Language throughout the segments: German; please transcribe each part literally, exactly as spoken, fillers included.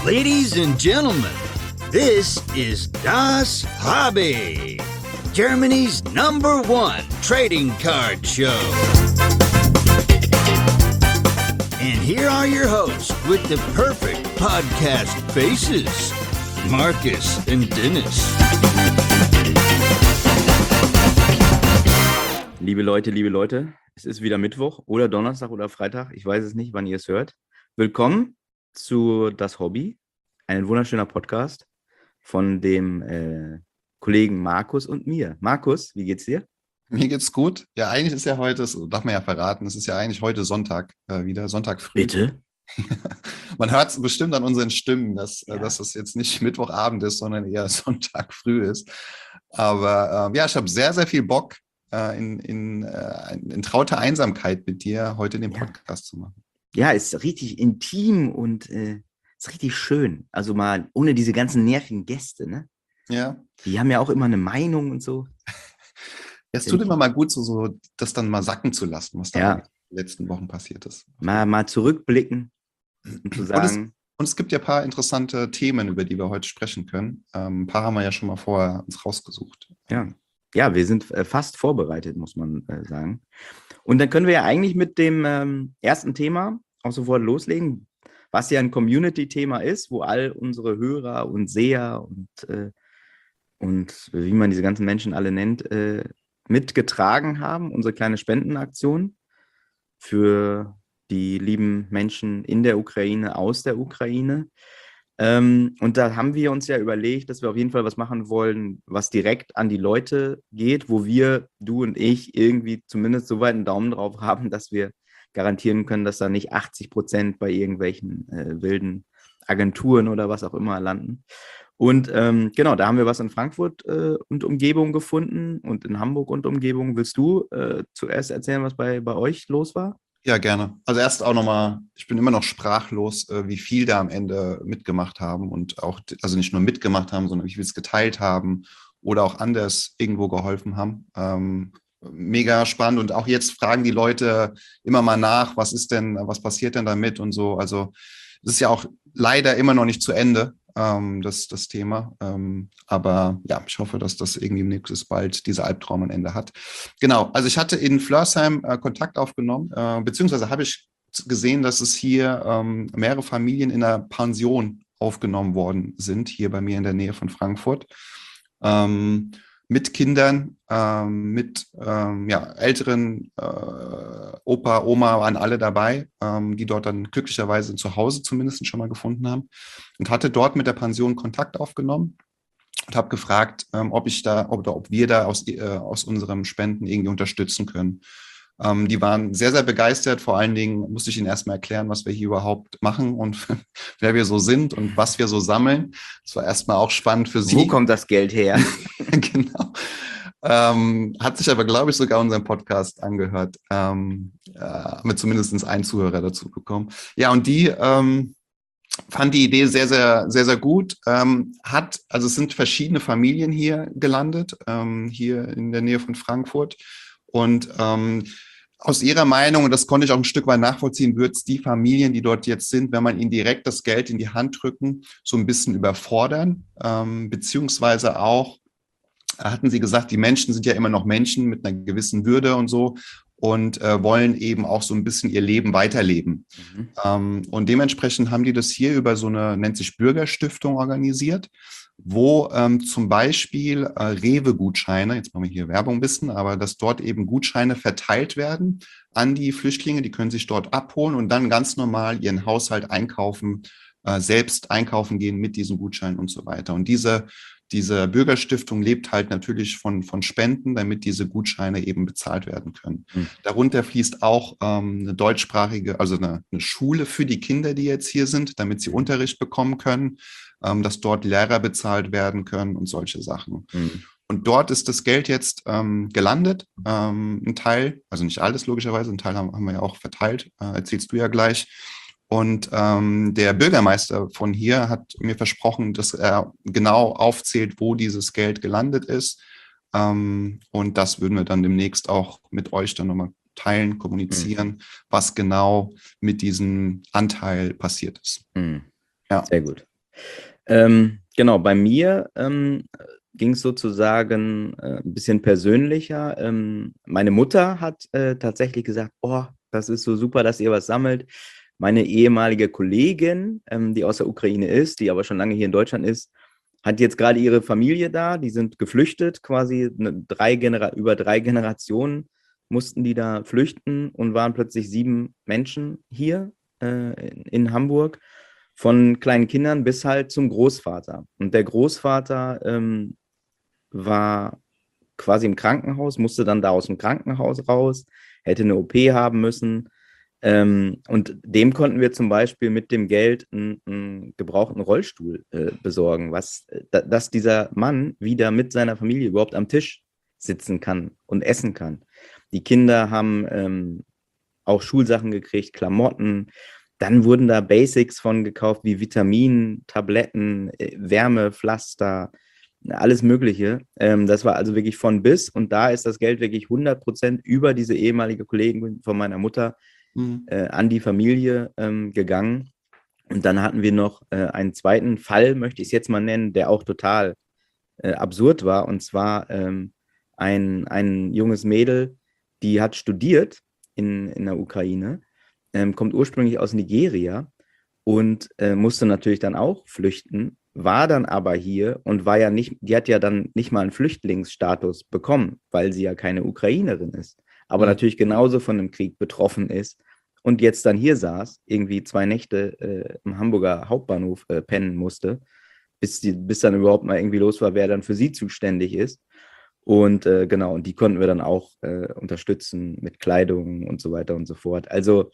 Ladies and gentlemen, this is Das Hobby, Germany's number one trading card show. And here are your hosts with the perfect podcast faces, Marcus and Dennis. Liebe Leute, liebe Leute, es ist wieder Mittwoch oder Donnerstag oder Freitag, ich weiß es nicht, wann ihr es hört. Willkommen zu Das Hobby, ein wunderschöner Podcast von dem äh, Kollegen Markus und mir. Markus, wie geht's dir? Mir geht's gut. Ja, eigentlich ist ja heute, das darf man ja verraten, es ist ja eigentlich heute Sonntag äh, wieder, Sonntag früh. Bitte? Man hört es bestimmt an unseren Stimmen, dass, Ja. äh, dass das jetzt nicht Mittwochabend ist, sondern eher Sonntag früh ist. Aber ähm, ja, ich habe sehr, sehr viel Bock, äh, in, in, äh, in trauter Einsamkeit mit dir heute den Ja. Podcast zu machen. Ja, ist richtig intim und äh, ist richtig schön. Also mal ohne diese ganzen nervigen Gäste, ne? Ja. Die haben ja auch immer eine Meinung und so. Es tut immer mal gut, so, so das dann mal sacken zu lassen, was da Ja. in den letzten Wochen passiert ist. Mal, mal zurückblicken und zu Und es, sagen, und es gibt ja ein paar interessante Themen, über die wir heute sprechen können. Ähm, ein paar haben wir ja schon mal vorher uns rausgesucht. ja, ja, wir sind äh, fast vorbereitet, muss man äh, sagen. Und dann können wir ja eigentlich mit dem ähm, ersten Thema auch sofort loslegen, was ja ein Community-Thema ist, wo all unsere Hörer und Seher und, äh, und wie man diese ganzen Menschen alle nennt, äh, mitgetragen haben, unsere kleine Spendenaktion für die lieben Menschen in der Ukraine, aus der Ukraine. Ähm, und da haben wir uns ja überlegt, dass wir auf jeden Fall was machen wollen, was direkt an die Leute geht, wo wir, du und ich, irgendwie zumindest so weit einen Daumen drauf haben, dass wir garantieren können, dass da nicht achtzig Prozent bei irgendwelchen äh, wilden Agenturen oder was auch immer landen. Und ähm, genau, da haben wir was in Frankfurt äh, und Umgebung gefunden und in Hamburg und Umgebung. Willst du äh, zuerst erzählen, was bei, bei euch los war? Ja, gerne. Also erst auch nochmal, ich bin immer noch sprachlos, äh, wie viel da am Ende mitgemacht haben und auch, also nicht nur mitgemacht haben, sondern wie viel es geteilt haben oder auch anders irgendwo geholfen haben. Ähm, mega spannend und auch jetzt fragen die Leute immer mal nach, was ist denn, was passiert denn damit und so. Also es ist ja auch leider immer noch nicht zu Ende, ähm, das, das Thema. Ähm, aber ja, ich hoffe, dass das irgendwie nächstes bald dieser Albtraum ein Ende hat. Genau, also ich hatte in Flörsheim äh, Kontakt aufgenommen, äh, beziehungsweise habe ich gesehen, dass es hier ähm, mehrere Familien in einer Pension aufgenommen worden sind, hier bei mir in der Nähe von Frankfurt. Ähm, mit Kindern, ähm, mit ähm, ja, älteren äh, Opa, Oma waren alle dabei, ähm, die dort dann glücklicherweise zu Hause zumindest schon mal gefunden haben und hatte dort mit der Pension Kontakt aufgenommen und habe gefragt, ähm, ob ich da, ob, oder ob wir da aus, äh, aus unserem Spenden irgendwie unterstützen können. Ähm, die waren sehr, sehr begeistert. Vor allen Dingen musste ich ihnen erstmal erklären, was wir hier überhaupt machen und wer wir so sind und was wir so sammeln. Das war erstmal auch spannend für sie. Wo kommt das Geld her? Genau. Ähm, hat sich aber, glaube ich, sogar unseren Podcast angehört. Ähm, äh, haben wir zumindest einen Zuhörer dazu bekommen. Ja, und die ähm, fand die Idee sehr, sehr, sehr, sehr gut. Ähm, hat, also es sind verschiedene Familien hier gelandet, ähm, hier in der Nähe von Frankfurt. Und ähm, aus ihrer Meinung, und das konnte ich auch ein Stück weit nachvollziehen, wird es die Familien, die dort jetzt sind, wenn man ihnen direkt das Geld in die Hand drücken, so ein bisschen überfordern, ähm, beziehungsweise auch, hatten sie gesagt, die Menschen sind ja immer noch Menschen mit einer gewissen Würde und so und äh, wollen eben auch so ein bisschen ihr Leben weiterleben. Mhm. Ähm, und dementsprechend haben die das hier über so eine, nennt sich Bürgerstiftung organisiert, wo ähm, zum Beispiel äh, Rewe-Gutscheine, jetzt machen wir hier Werbung ein bisschen, aber dass dort eben Gutscheine verteilt werden an die Flüchtlinge, die können sich dort abholen und dann ganz normal ihren Haushalt einkaufen, äh, selbst einkaufen gehen mit diesen Gutscheinen und so weiter. Und diese Diese Bürgerstiftung lebt halt natürlich von, von Spenden, damit diese Gutscheine eben bezahlt werden können. Mhm. Darunter fließt auch ähm, eine deutschsprachige, also eine, eine Schule für die Kinder, die jetzt hier sind, damit sie Unterricht bekommen können, ähm, dass dort Lehrer bezahlt werden können und solche Sachen. Mhm. Und dort ist das Geld jetzt ähm, gelandet. Ähm, ein Teil, also nicht alles logischerweise, ein Teil haben, haben wir ja auch verteilt, äh, erzählst du ja gleich. Und ähm, der Bürgermeister von hier hat mir versprochen, dass er genau aufzählt, wo dieses Geld gelandet ist. Ähm, und das würden wir dann demnächst auch mit euch dann nochmal teilen, kommunizieren, mhm. was genau mit diesem Anteil passiert ist. Mhm. Ja. Sehr gut. Ähm, genau, bei mir ähm, ging es sozusagen äh, ein bisschen persönlicher. Ähm, meine Mutter hat äh, tatsächlich gesagt, oh, das ist so super, dass ihr was sammelt. Meine ehemalige Kollegin, ähm, die aus der Ukraine ist, die aber schon lange hier in Deutschland ist, hat jetzt gerade ihre Familie da, die sind geflüchtet, quasi eine, drei Genera- über drei Generationen mussten die da flüchten und waren plötzlich sieben Menschen hier äh, in, in Hamburg, von kleinen Kindern bis halt zum Großvater. Und der Großvater ähm, war quasi im Krankenhaus, musste dann da aus dem Krankenhaus raus, hätte eine O P haben müssen. Ähm, und dem konnten wir zum Beispiel mit dem Geld einen, einen gebrauchten Rollstuhl äh, besorgen, was, da, dass dieser Mann wieder mit seiner Familie überhaupt am Tisch sitzen kann und essen kann. Die Kinder haben ähm, auch Schulsachen gekriegt, Klamotten. Dann wurden da Basics von gekauft, wie Vitaminen, Tabletten, äh, Wärmepflaster, alles Mögliche. Ähm, das war also wirklich von bis. Und da ist das Geld wirklich hundert Prozent über diese ehemalige Kollegin von meiner Mutter Mhm. äh, an die Familie ähm, gegangen. Und dann hatten wir noch äh, einen zweiten Fall, möchte ich es jetzt mal nennen, der auch total äh, absurd war. Und zwar ähm, ein, ein junges Mädel, die hat studiert in, in der Ukraine, ähm, kommt ursprünglich aus Nigeria und äh, musste natürlich dann auch flüchten, war dann aber hier und war ja nicht, die hat ja dann nicht mal einen Flüchtlingsstatus bekommen, weil sie ja keine Ukrainerin ist, aber Mhm. natürlich genauso von dem Krieg betroffen ist und jetzt dann hier saß, irgendwie zwei Nächte äh, im Hamburger Hauptbahnhof äh, pennen musste, bis, die, bis dann überhaupt mal irgendwie los war, wer dann für sie zuständig ist. Und äh, genau, und die konnten wir dann auch äh, unterstützen mit Kleidung und so weiter und so fort. Also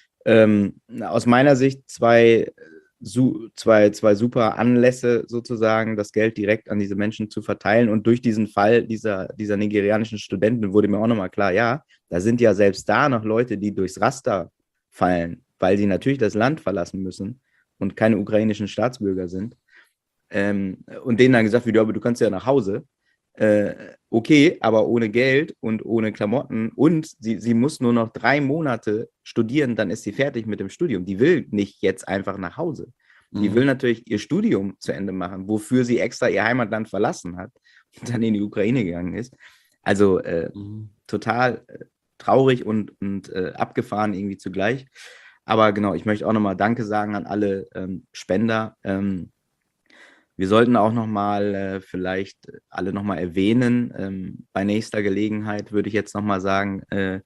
ähm, aus meiner Sicht zwei, su zwei, zwei super Anlässe sozusagen, das Geld direkt an diese Menschen zu verteilen. Und durch diesen Fall dieser, dieser nigerianischen Studentin wurde mir auch nochmal klar, ja, da sind ja selbst da noch Leute, die durchs Raster fallen, weil sie natürlich das Land verlassen müssen und keine ukrainischen Staatsbürger sind. Ähm, und denen dann gesagt wird, ja, aber du kannst ja nach Hause. Äh, okay, aber ohne Geld und ohne Klamotten und sie, sie muss nur noch drei Monate studieren, dann ist sie fertig mit dem Studium. Die will nicht jetzt einfach nach Hause. Die Mhm. will natürlich ihr Studium zu Ende machen, wofür sie extra ihr Heimatland verlassen hat und dann in die Ukraine gegangen ist. Also äh, Mhm. total äh, traurig und, und äh, abgefahren irgendwie zugleich. Aber genau, ich möchte auch nochmal Danke sagen an alle ähm, Spender. Ähm, Wir sollten auch nochmal äh, vielleicht alle nochmal erwähnen, ähm, bei nächster Gelegenheit würde ich jetzt nochmal sagen, äh,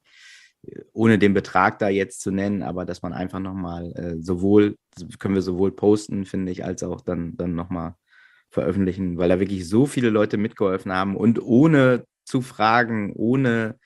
ohne den Betrag da jetzt zu nennen, aber dass man einfach nochmal äh, sowohl, können wir sowohl posten, finde ich, als auch dann, dann nochmal veröffentlichen, weil da wirklich so viele Leute mitgeholfen haben und ohne zu fragen, ohne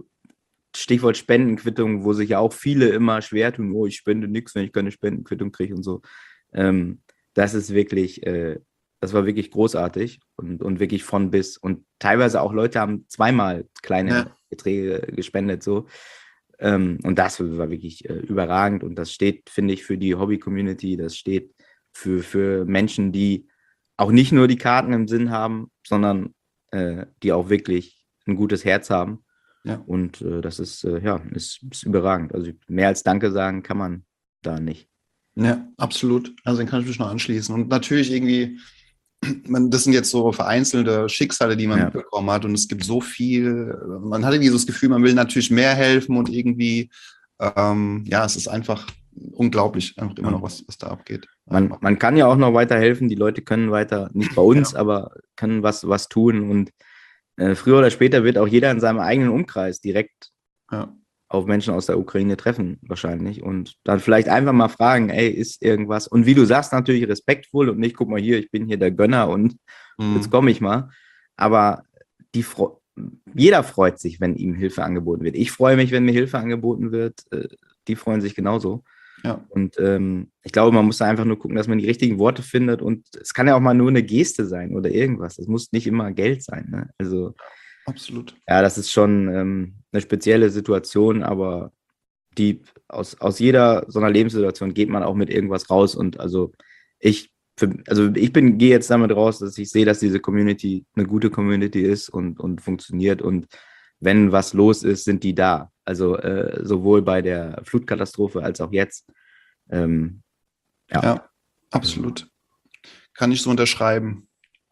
Stichwort Spendenquittung, wo sich ja auch viele immer schwer tun, oh, ich spende nichts, wenn ich keine Spendenquittung kriege und so. Ähm, das ist wirklich, äh, das war wirklich großartig und, und wirklich von bis. Und teilweise auch Leute haben zweimal kleine Ja. Beträge gespendet, so. Ähm, und das war wirklich äh, überragend. Und das steht, finde ich, für die Hobby-Community, das steht für, für Menschen, die auch nicht nur die Karten im Sinn haben, sondern äh, die auch wirklich ein gutes Herz haben. Ja. Und äh, das ist, äh, ja, ist, ist überragend. Also mehr als Danke sagen kann man da nicht. Ja, absolut. Also den kann ich mich noch anschließen. Und natürlich irgendwie, man, das sind jetzt so vereinzelte Schicksale, die man Ja. mitbekommen hat. Und es gibt so viel, man hat irgendwie so das Gefühl, man will natürlich mehr helfen und irgendwie, ähm, ja, es ist einfach unglaublich, einfach immer Ja. noch was, was da abgeht. Man, man kann ja auch noch weiter helfen. Die Leute können weiter, nicht bei uns, ja. aber können was, was tun. Und äh, früher oder später wird auch jeder in seinem eigenen Umkreis direkt Ja. auf Menschen aus der Ukraine treffen, wahrscheinlich. Und dann vielleicht einfach mal fragen, ey, ist irgendwas? Und wie du sagst, natürlich respektvoll und nicht, guck mal hier, ich bin hier der Gönner und Mhm. jetzt komme ich mal. Aber die Fre- jeder freut sich, wenn ihm Hilfe angeboten wird. Ich freue mich, wenn mir Hilfe angeboten wird. Äh, die freuen sich genauso. Ja. Und ähm, ich glaube, man muss da einfach nur gucken, dass man die richtigen Worte findet. Und es kann ja auch mal nur eine Geste sein oder irgendwas. Es muss nicht immer Geld sein. Ne? Also Absolut. ja, das ist schon ähm, eine spezielle Situation, aber die aus, aus jeder so einer Lebenssituation geht man auch mit irgendwas raus. Und also ich, für, also ich bin, gehe jetzt damit raus, dass ich sehe, dass diese Community eine gute Community ist und, und funktioniert. Und wenn was los ist, sind die da. Also äh, sowohl bei der Flutkatastrophe als auch jetzt. Ähm, ja. Ja, absolut. kann ich so unterschreiben.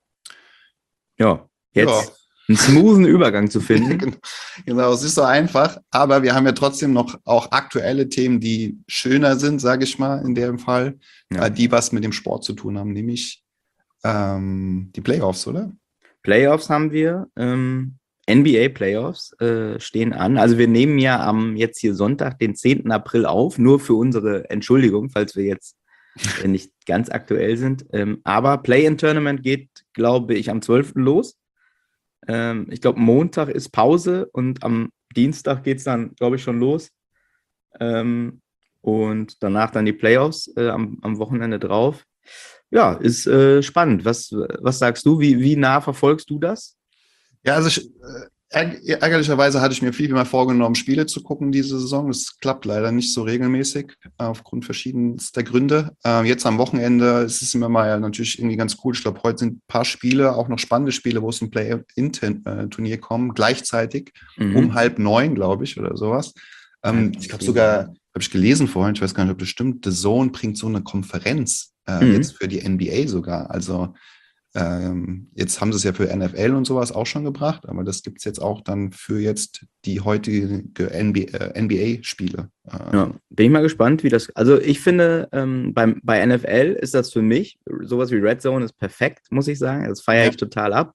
Ja, jetzt Ja. einen smoothen Übergang zu finden. Genau, es ist so einfach, aber wir haben ja trotzdem noch auch aktuelle Themen, die schöner sind, sage ich mal, in dem Fall, Ja. äh, die was mit dem Sport zu tun haben, nämlich ähm, die Playoffs, oder? Playoffs haben wir, ähm, N B A Playoffs äh, stehen an. Also wir nehmen ja am jetzt hier Sonntag, den zehnten April auf, nur für unsere Entschuldigung, falls wir jetzt äh, nicht ganz aktuell sind. Ähm, aber Play-in-Tournament geht, glaube ich, am zwölften los. Ähm, ich glaube, Montag ist Pause und am Dienstag geht es dann, glaube ich, schon los. Ähm, und danach dann die Playoffs äh, am, am Wochenende drauf. Ja, ist äh, spannend. Was, was sagst du? Wie, wie nah verfolgst du das? Ja, also ich, äh, ärgerlicherweise hatte ich mir viel mehr vorgenommen, Spiele zu gucken diese Saison. Das klappt leider nicht so regelmäßig, aufgrund verschiedenster Gründe. Äh, jetzt am Wochenende ist es immer mal natürlich irgendwie ganz cool. Ich glaube, heute sind ein paar Spiele, auch noch spannende Spiele, wo es ein Play-in-Turnier kommen, gleichzeitig Mhm. um halb neun, glaube ich, oder sowas. Ähm, ich glaube sogar, habe ich gelesen vorhin, ich weiß gar nicht, ob das stimmt, The Zone bringt so eine Konferenz äh, Mhm. jetzt für die N B A sogar. Also Ähm, jetzt haben sie es ja für N F L und sowas auch schon gebracht, aber das gibt es jetzt auch dann für jetzt die heutige N B A-Spiele. Äh, Ja, bin ich mal gespannt, wie das. Also ich finde, ähm, beim, bei N F L ist das für mich, sowas wie Red Zone ist perfekt, muss ich sagen. Das feiere Ja. ich total ab.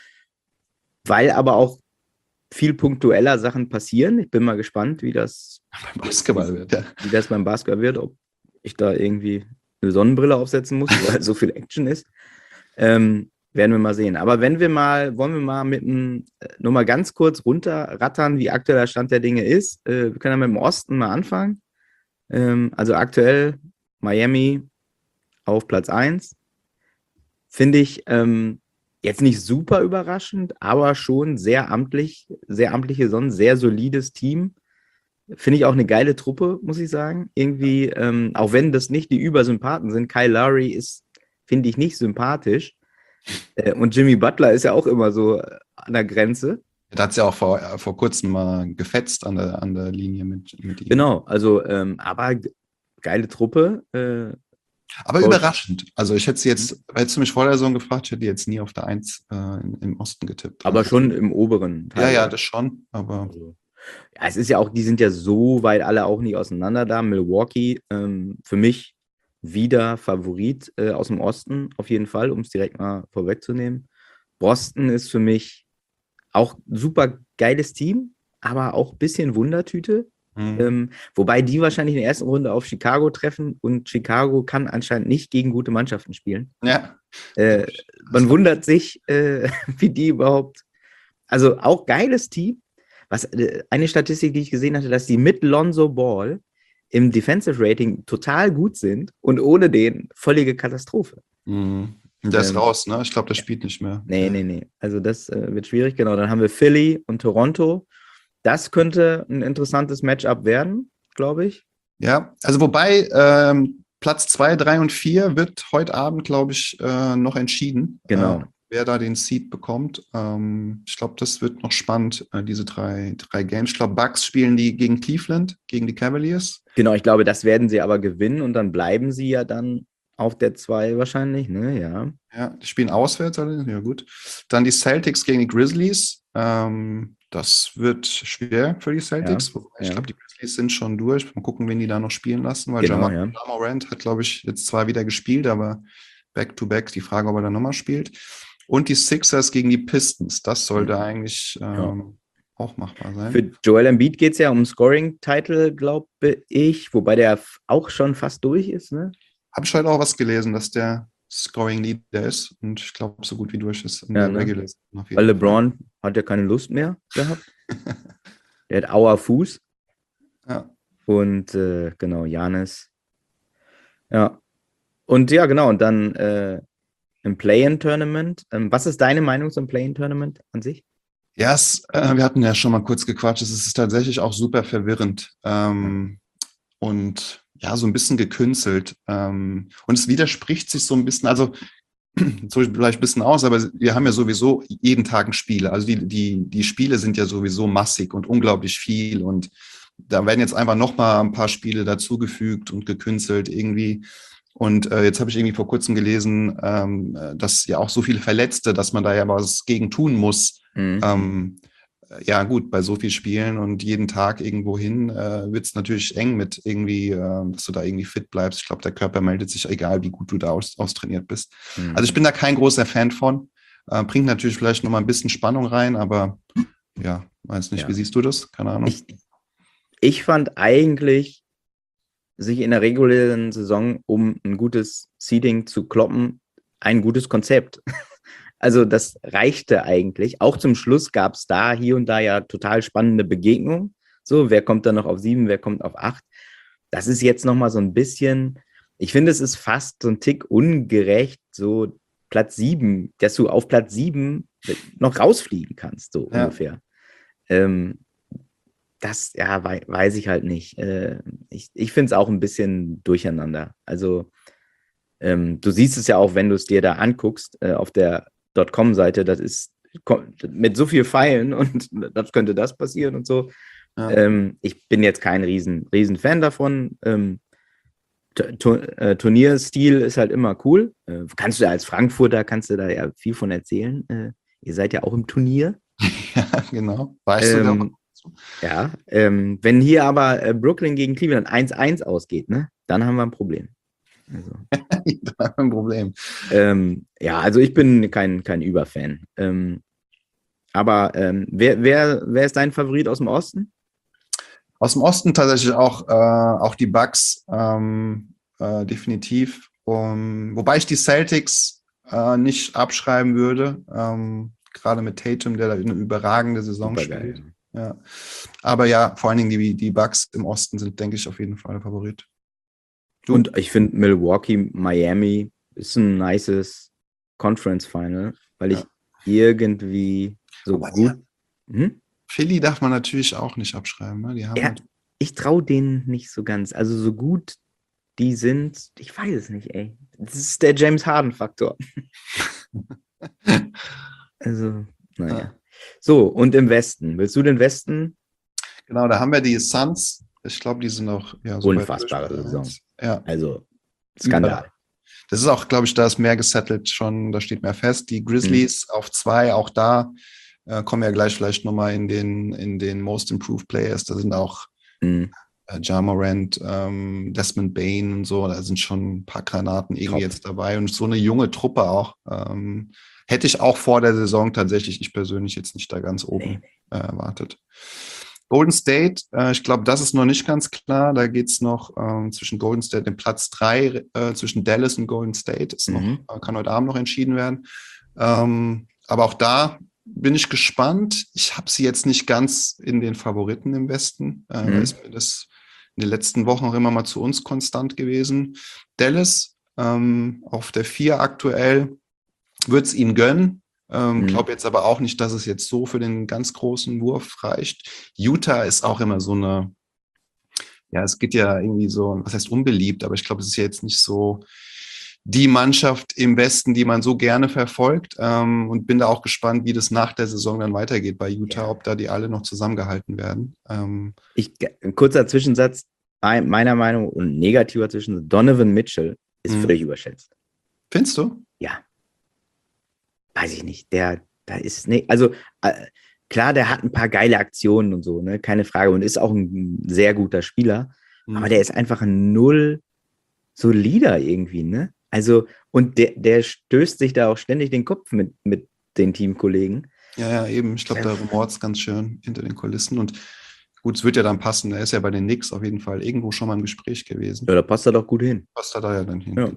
Weil aber auch viel punktueller Sachen passieren. Ich bin mal gespannt, wie das beim Basketball wird, ja. wie das beim Basketball wird, ob ich da irgendwie eine Sonnenbrille aufsetzen muss, weil so viel Action ist. Ähm, werden wir mal sehen. Aber wenn wir mal, wollen wir mal mit einem, nur mal ganz kurz runterrattern, wie aktuell der Stand der Dinge ist. Äh, wir können ja mit dem Osten mal anfangen. Ähm, also aktuell Miami auf Platz eins. Finde ich ähm, jetzt nicht super überraschend, aber schon sehr amtlich, sehr amtliche Sonne, sehr solides Team. Finde ich auch eine geile Truppe, muss ich sagen. Irgendwie, ähm, auch wenn das nicht die Übersympathen sind, Kyle Lowry ist, finde ich, nicht sympathisch. Äh, und Jimmy Butler ist ja auch immer so an der Grenze. Da hat es ja auch vor, vor kurzem mal gefetzt an der, an der Linie mit, mit ihm. Genau, also, ähm, aber geile Truppe. Äh, aber Coach. Überraschend. Also ich hätte sie jetzt, hättest du mich vor der Saison gefragt, ich hätte die jetzt nie auf der Eins äh, im Osten getippt. Aber also, schon im oberen Teil. Ja, ja, das schon, aber... Also, ja, es ist ja auch, die sind ja so weit alle auch nicht auseinander da. Milwaukee, ähm, für mich wieder Favorit äh, aus dem Osten, auf jeden Fall, um es direkt mal vorwegzunehmen. Boston ist für mich auch ein super geiles Team, aber auch ein bisschen Wundertüte. Mhm. Ähm, wobei die wahrscheinlich in der ersten Runde auf Chicago treffen und Chicago kann anscheinend nicht gegen gute Mannschaften spielen. Ja. Äh, man wundert sich, äh, wie die überhaupt. Also auch geiles Team. Was, äh, eine Statistik, die ich gesehen hatte, dass die mit Lonzo Ball im Defensive Rating total gut sind und ohne den völlige Katastrophe. Mhm. Der ist Ähm, raus, ne? Ich glaube, der spielt nicht mehr. Nee, nee, nee. Also das äh, wird schwierig. Genau, dann haben wir Philly und Toronto. Das könnte ein interessantes Matchup werden, glaube ich. Ja, also wobei ähm, Platz zwei, drei und vier wird heute Abend, glaube ich, äh, noch entschieden. Genau. Äh, wer da den Seed bekommt. Ähm, ich glaube, das wird noch spannend, äh, diese drei, drei Games. Ich glaube, Bucks spielen die gegen Cleveland, gegen die Cavaliers. Genau, ich glaube, das werden sie aber gewinnen und dann bleiben sie ja dann auf der zwei wahrscheinlich, ne? Ja. Ja, die spielen auswärts, alle. Ja gut. Dann die Celtics gegen die Grizzlies. Ähm, das wird schwer für die Celtics. Ja, Ich ja. glaube, die Grizzlies sind schon durch. Mal gucken, wen die da noch spielen lassen, weil Genau, Jamal ja. Ja Morant hat, glaube ich, jetzt zwar wieder gespielt, aber back-to-back, die Frage, ob er da nochmal spielt. Und die Sixers gegen die Pistons. Das sollte Mhm. eigentlich ähm, Ja. auch machbar sein. Für Joel Embiid geht es ja um Scoring-Title, glaube ich, wobei der f- auch schon fast durch ist, ne? Habe ich heute auch was gelesen, dass der Scoring-Leader ist und ich glaube, so gut wie durch ist in Ja, der ne? Regular Season auf jeden Weil Fall. LeBron hat ja keine Lust mehr gehabt. Der hat Auer Fuß. Ja. Und äh, genau, Giannis. Ja. Und ja, genau, und dann äh, im Play-in-Tournament. Ähm, was ist deine Meinung zum Play-in-Tournament an sich? Ja, es, äh, wir hatten ja schon mal kurz gequatscht. Es ist tatsächlich auch super verwirrend ähm, und ja, so ein bisschen gekünstelt. Ähm, und es widerspricht sich so ein bisschen. Also, so vielleicht ein bisschen aus, aber wir haben ja sowieso jeden Tag ein Spiel. Also die, die, die Spiele sind ja sowieso massig und unglaublich viel. Und da werden jetzt einfach nochmal ein paar Spiele dazugefügt und gekünstelt irgendwie. Und äh, jetzt habe ich irgendwie vor kurzem gelesen, ähm, dass ja auch so viele Verletzte, dass man da ja was gegen tun muss. Mhm. Ähm, ja gut, bei so vielen Spielen und jeden Tag irgendwo hin äh, wird es natürlich eng mit irgendwie, äh, dass du da irgendwie fit bleibst. Ich glaube, der Körper meldet sich, egal wie gut du da aus, austrainiert bist. Mhm. Also ich bin da kein großer Fan von. Äh, bringt natürlich vielleicht nochmal ein bisschen Spannung rein, aber ja, weiß nicht, Ja. wie siehst du das? Keine Ahnung. Ich, ich fand eigentlich, sich in der regulären Saison um ein gutes Seeding zu kloppen, ein gutes Konzept. Also das reichte eigentlich. Auch zum Schluss gab es da hier und da ja total spannende Begegnungen. So, wer kommt dann noch auf sieben, wer kommt auf acht? Das ist jetzt nochmal so ein bisschen, ich finde, es ist fast so ein Tick ungerecht, so Platz sieben, dass du auf Platz sieben noch rausfliegen kannst, so Ja. ungefähr. Ähm, das, ja, wei- weiß ich halt nicht. Äh, ich ich finde es auch ein bisschen durcheinander. Also ähm, du siehst es ja auch, wenn du es dir da anguckst, äh, auf der .com-Seite, das ist ko- mit so viel Pfeilen und das könnte das passieren und so. Ja. Ähm, ich bin jetzt kein riesen, riesen Fan davon. Ähm, Tu- Tu- äh, Turnierstil ist halt immer cool. Äh, kannst du ja als Frankfurter, kannst du da ja viel von erzählen. Äh, ihr seid ja auch im Turnier. Ja, genau. Weißt du da Ähm, ja, ähm, wenn hier aber äh, Brooklyn gegen Cleveland eins eins ausgeht, ne, dann haben wir ein Problem. Also, ein Problem. ähm, ja, also ich bin kein, kein Überfan. Ähm, aber ähm, wer, wer, wer ist dein Favorit aus dem Osten? Aus dem Osten tatsächlich auch, äh, auch die Bucks, ähm, äh, definitiv. Um, wobei ich die Celtics äh, nicht abschreiben würde, ähm, gerade mit Tatum, der da eine überragende Saison Supergeil. spielt. Ja. Aber ja, vor allen Dingen die, die Bucks im Osten sind, denke ich, auf jeden Fall der Favorit. Du? Und ich finde Milwaukee, Miami ist ein nices Conference Final, weil ich Ja. irgendwie so Wobei, gut. Hm? Philly darf man natürlich auch nicht abschreiben. Ne? Die haben Ja, halt- ich traue denen nicht so ganz. Also so gut die sind, ich weiß es nicht, ey. Das ist der James Harden-Faktor. Also, naja. Ja. So, und im Westen. Willst du den Westen? Genau, da haben wir die Suns. Ich glaube, die sind noch ja, so Unfassbare bei Saison. Ja. Also, Skandal. Das ist auch, glaube ich, da ist mehr gesettelt schon, da steht mehr fest. Die Grizzlies mhm. auf zwei, auch da äh, kommen wir ja gleich vielleicht nochmal in den, in den Most Improved Players. Da sind auch Mhm. äh, Ja Morant, ähm, Desmond Bane und so, da sind schon ein paar Granaten irgendwie Top. jetzt dabei. Und so eine junge Truppe auch. Ähm, hätte ich auch vor der Saison tatsächlich, ich persönlich jetzt nicht da ganz oben Nee. äh, erwartet. Golden State, äh, ich glaube, das ist noch nicht ganz klar. Da geht es noch ähm, zwischen Golden State und Platz drei, äh, zwischen Dallas und Golden State. Ist Mhm. noch, kann heute Abend noch entschieden werden. Ähm, aber auch da bin ich gespannt. Ich habe sie jetzt nicht ganz in den Favoriten im Westen. Äh, Mhm. Da ist mir das in den letzten Wochen auch immer mal zu uns konstant gewesen. Dallas ähm, auf der vier aktuell, würde es ihnen gönnen. Ähm, Mhm. glaube jetzt aber auch nicht, dass es jetzt so für den ganz großen Wurf reicht. Utah ist auch immer so eine, ja, es geht ja irgendwie so, was heißt unbeliebt, aber ich glaube, es ist ja jetzt nicht so die Mannschaft im Westen, die man so gerne verfolgt, ähm, und bin da auch gespannt, wie das nach der Saison dann weitergeht bei Utah, Ja. ob da die alle noch zusammengehalten werden. Ähm, Ich, ein kurzer Zwischensatz, ein- meiner Meinung nach, und negativer Zwischensatz, Donovan Mitchell ist Mhm. völlig überschätzt. Findest du? Ja. Weiß ich nicht. Der, da ist, nee, also äh, klar, der hat ein paar geile Aktionen und so, ne, keine Frage, und ist auch ein sehr guter Spieler, Mhm. aber der ist einfach ein null solider irgendwie, ne? Also, und der, der stößt sich da auch ständig den Kopf mit, mit den Teamkollegen. Ja, ja, eben. Ich glaube, Ja. da rumort es ganz schön hinter den Kulissen. Und gut, es wird ja dann passen. Er ist ja bei den Knicks auf jeden Fall irgendwo schon mal im Gespräch gewesen. Ja, da passt er doch gut hin. Passt er da ja dann hin. Ja.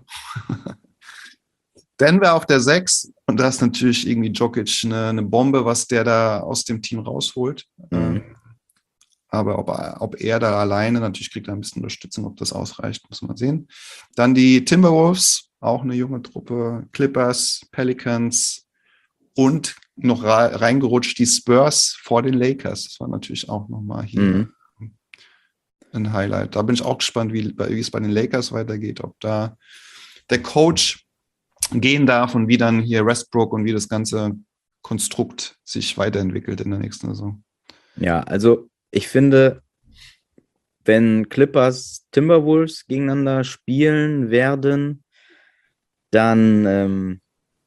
Denver auf der sechs. Und da ist natürlich irgendwie Jokic eine, eine Bombe, was der da aus dem Team rausholt. Mhm. Ähm, aber ob, er- ob er da alleine, natürlich kriegt er ein bisschen Unterstützung, ob das ausreicht, muss man sehen. Dann die Timberwolves, auch eine junge Truppe. Clippers, Pelicans und noch ra- reingerutscht die Spurs vor den Lakers. Das war natürlich auch nochmal hier Mhm. ein Highlight. Da bin ich auch gespannt, wie, wie es bei den Lakers weitergeht, ob da der Coach gehen darf und wie dann hier Westbrook und wie das ganze Konstrukt sich weiterentwickelt in der nächsten Saison. Ja, also ich finde, wenn Clippers Timberwolves gegeneinander spielen werden, dann ähm,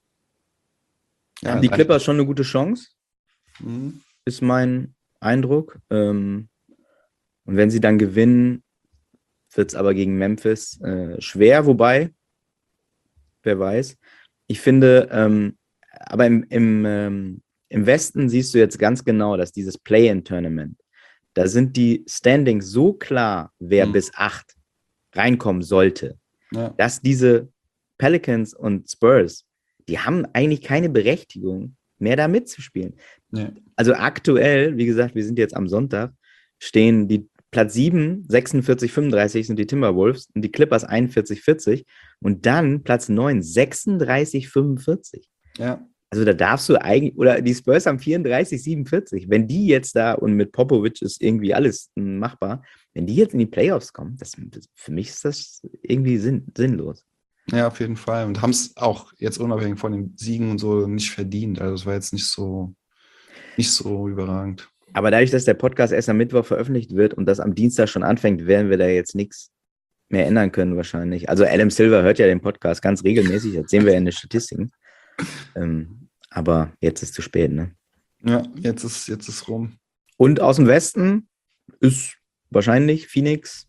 Ja, haben die ist Clippers schon eine gute Chance, Mhm. ist mein Eindruck. Ähm, und wenn sie dann gewinnen, wird es aber gegen Memphis äh, schwer, wobei, wer weiß. Ich finde, ähm, aber im, im, ähm, im Westen siehst du jetzt ganz genau, dass dieses Play-in-Tournament, da sind die Standings so klar, wer Mhm. bis acht reinkommen sollte, Ja. dass diese Pelicans und Spurs, die haben eigentlich keine Berechtigung mehr da mitzuspielen. Nee. Also aktuell, wie gesagt, wir sind jetzt am Sonntag, stehen die Platz sieben, sechsundvierzig, fünfunddreißig sind die Timberwolves und die Clippers einundvierzig, vierzig und dann Platz neun, sechsunddreißig, fünfundvierzig. Ja. Also da darfst du eigentlich, oder die Spurs haben vierunddreißig, siebenundvierzig. Wenn die jetzt da, und mit Popovic ist irgendwie alles machbar, wenn die jetzt in die Playoffs kommen, das, für mich ist das irgendwie sinn, sinnlos. Ja, auf jeden Fall. Und haben es auch jetzt unabhängig von den Siegen und so nicht verdient. Also es war jetzt nicht so, nicht so überragend. Aber dadurch, dass der Podcast erst am Mittwoch veröffentlicht wird und das am Dienstag schon anfängt, werden wir da jetzt nichts mehr ändern können wahrscheinlich. Also Adam Silver hört ja den Podcast ganz regelmäßig, das sehen wir ja in den Statistiken. Ähm, aber jetzt ist zu spät, ne? Ja, jetzt ist jetzt ist rum. Und aus dem Westen ist wahrscheinlich Phoenix.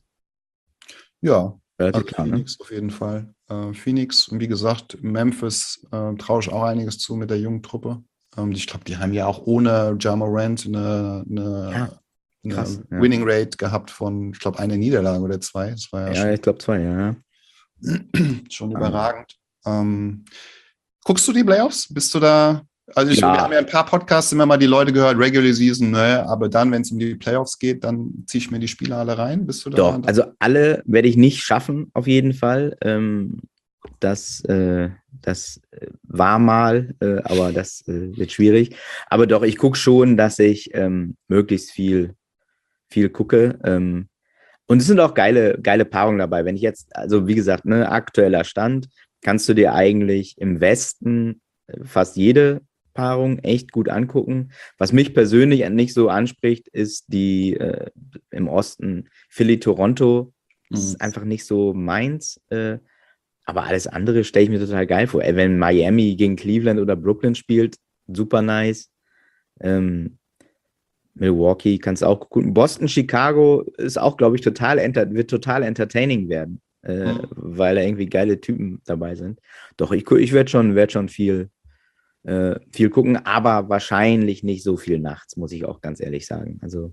Ja, Relativ also klar, ne? Phoenix auf jeden Fall. Äh, Phoenix und wie gesagt, Memphis äh, traue ich auch einiges zu mit der jungen Truppe. Ähm, ich glaube, die haben ja auch ohne Ja Morant eine, eine, Ja, krass, eine ja. Winning Rate gehabt von, ich glaube, eine Niederlage oder zwei. Das war ja, Ja, ich glaube zwei, ja. schon, schon überragend. Ähm, guckst du die Playoffs? Bist du da? Also ich, Ja. wir haben ja ein paar Podcasts immer mal die Leute gehört, Regular Season, ne, aber dann, wenn es um die Playoffs geht, dann ziehe ich mir die Spiele alle rein. Bist du da? Doch, also alle werde ich nicht schaffen, auf jeden Fall. Ähm, das, äh, das war mal, äh, aber das äh, wird schwierig. Aber doch, ich gucke schon, dass ich ähm, möglichst viel, viel gucke. Ähm, und es sind auch geile, geile Paarungen dabei. Wenn ich jetzt, also wie gesagt, ne, aktueller Stand, kannst du dir eigentlich im Westen fast jede Paarung echt gut angucken. Was mich persönlich nicht so anspricht, ist die äh, im Osten Philly-Toronto. Das ist Mhm. einfach nicht so meins. Äh, aber alles andere stelle ich mir total geil vor. Ey, wenn Miami gegen Cleveland oder Brooklyn spielt, super nice. Ähm, Milwaukee kannst du auch gucken. Boston, Chicago ist auch, glaube ich, total enter wird total entertaining werden, äh, Mhm. weil da irgendwie geile Typen dabei sind. Doch, ich, ich werde schon, werd schon viel, äh, viel gucken, aber wahrscheinlich nicht so viel nachts, muss ich auch ganz ehrlich sagen. Also,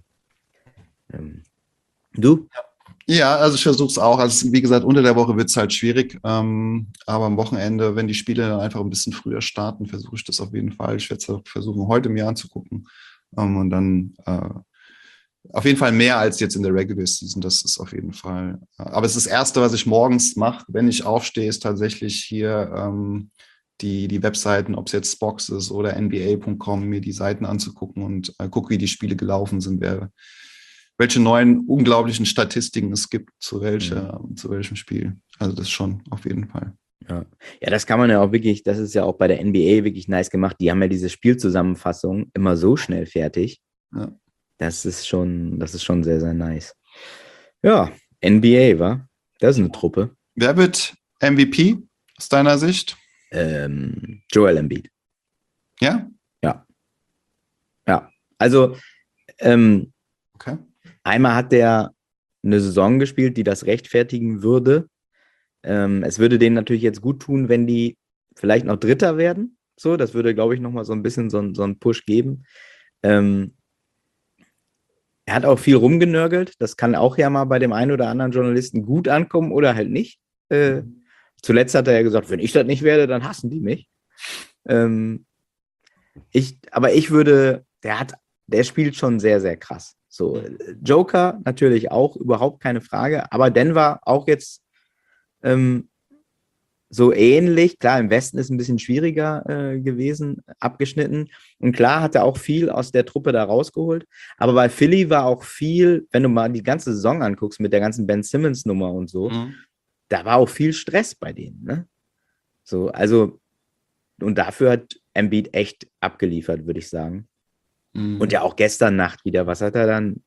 ähm, du? Ja, also ich versuche es auch. Also wie gesagt, unter der Woche wird es halt schwierig. Ähm, aber am Wochenende, wenn die Spiele dann einfach ein bisschen früher starten, versuche ich das auf jeden Fall. Ich werde es auch versuchen, heute mir anzugucken. Ähm, und dann äh, auf jeden Fall mehr als jetzt in der Regular Season. Das ist auf jeden Fall. Äh, aber es ist das Erste, was ich morgens mache, wenn ich aufstehe, ist tatsächlich hier ähm, die, die Webseiten, ob es jetzt Spox ist oder N B A Punkt com, mir die Seiten anzugucken und äh, gucke, wie die Spiele gelaufen sind, wer welche neuen unglaublichen Statistiken es gibt zu, welcher, mhm. zu welchem Spiel. Also das schon auf jeden Fall. Ja. ja, das kann man ja auch wirklich, das ist ja auch bei der N B A wirklich nice gemacht. Die haben ja diese Spielzusammenfassung immer so schnell fertig. Ja. Das ist schon, das ist schon sehr, sehr nice. Ja, N B A, wa? Das ist eine Truppe. Wer wird M V P aus deiner Sicht? Ähm, Joel Embiid. Ja? Ja. Ja, also ähm, okay. Einmal hat der eine Saison gespielt, die das rechtfertigen würde. Ähm, es würde denen natürlich jetzt gut tun, wenn die vielleicht noch Dritter werden. So, das würde, glaube ich, nochmal so ein bisschen so, so einen Push geben. Ähm, er hat auch viel rumgenörgelt. Das kann auch ja mal bei dem einen oder anderen Journalisten gut ankommen oder halt nicht. Äh, zuletzt hat er ja gesagt, wenn ich das nicht werde, dann hassen die mich. Ähm, ich, aber ich würde, der hat, der spielt schon sehr, sehr krass. So, Joker natürlich auch, überhaupt keine Frage, aber Denver auch jetzt ähm, so ähnlich. Klar, im Westen ist ein bisschen schwieriger äh, gewesen, abgeschnitten. Und klar hat er auch viel aus der Truppe da rausgeholt. Aber bei Philly war auch viel, wenn du mal die ganze Saison anguckst mit der ganzen Ben Simmons-Nummer und so, mhm. da war auch viel Stress bei denen. Ne? So, also, und dafür hat Embiid echt abgeliefert, würde ich sagen. Und ja auch gestern Nacht wieder, was hat er dann?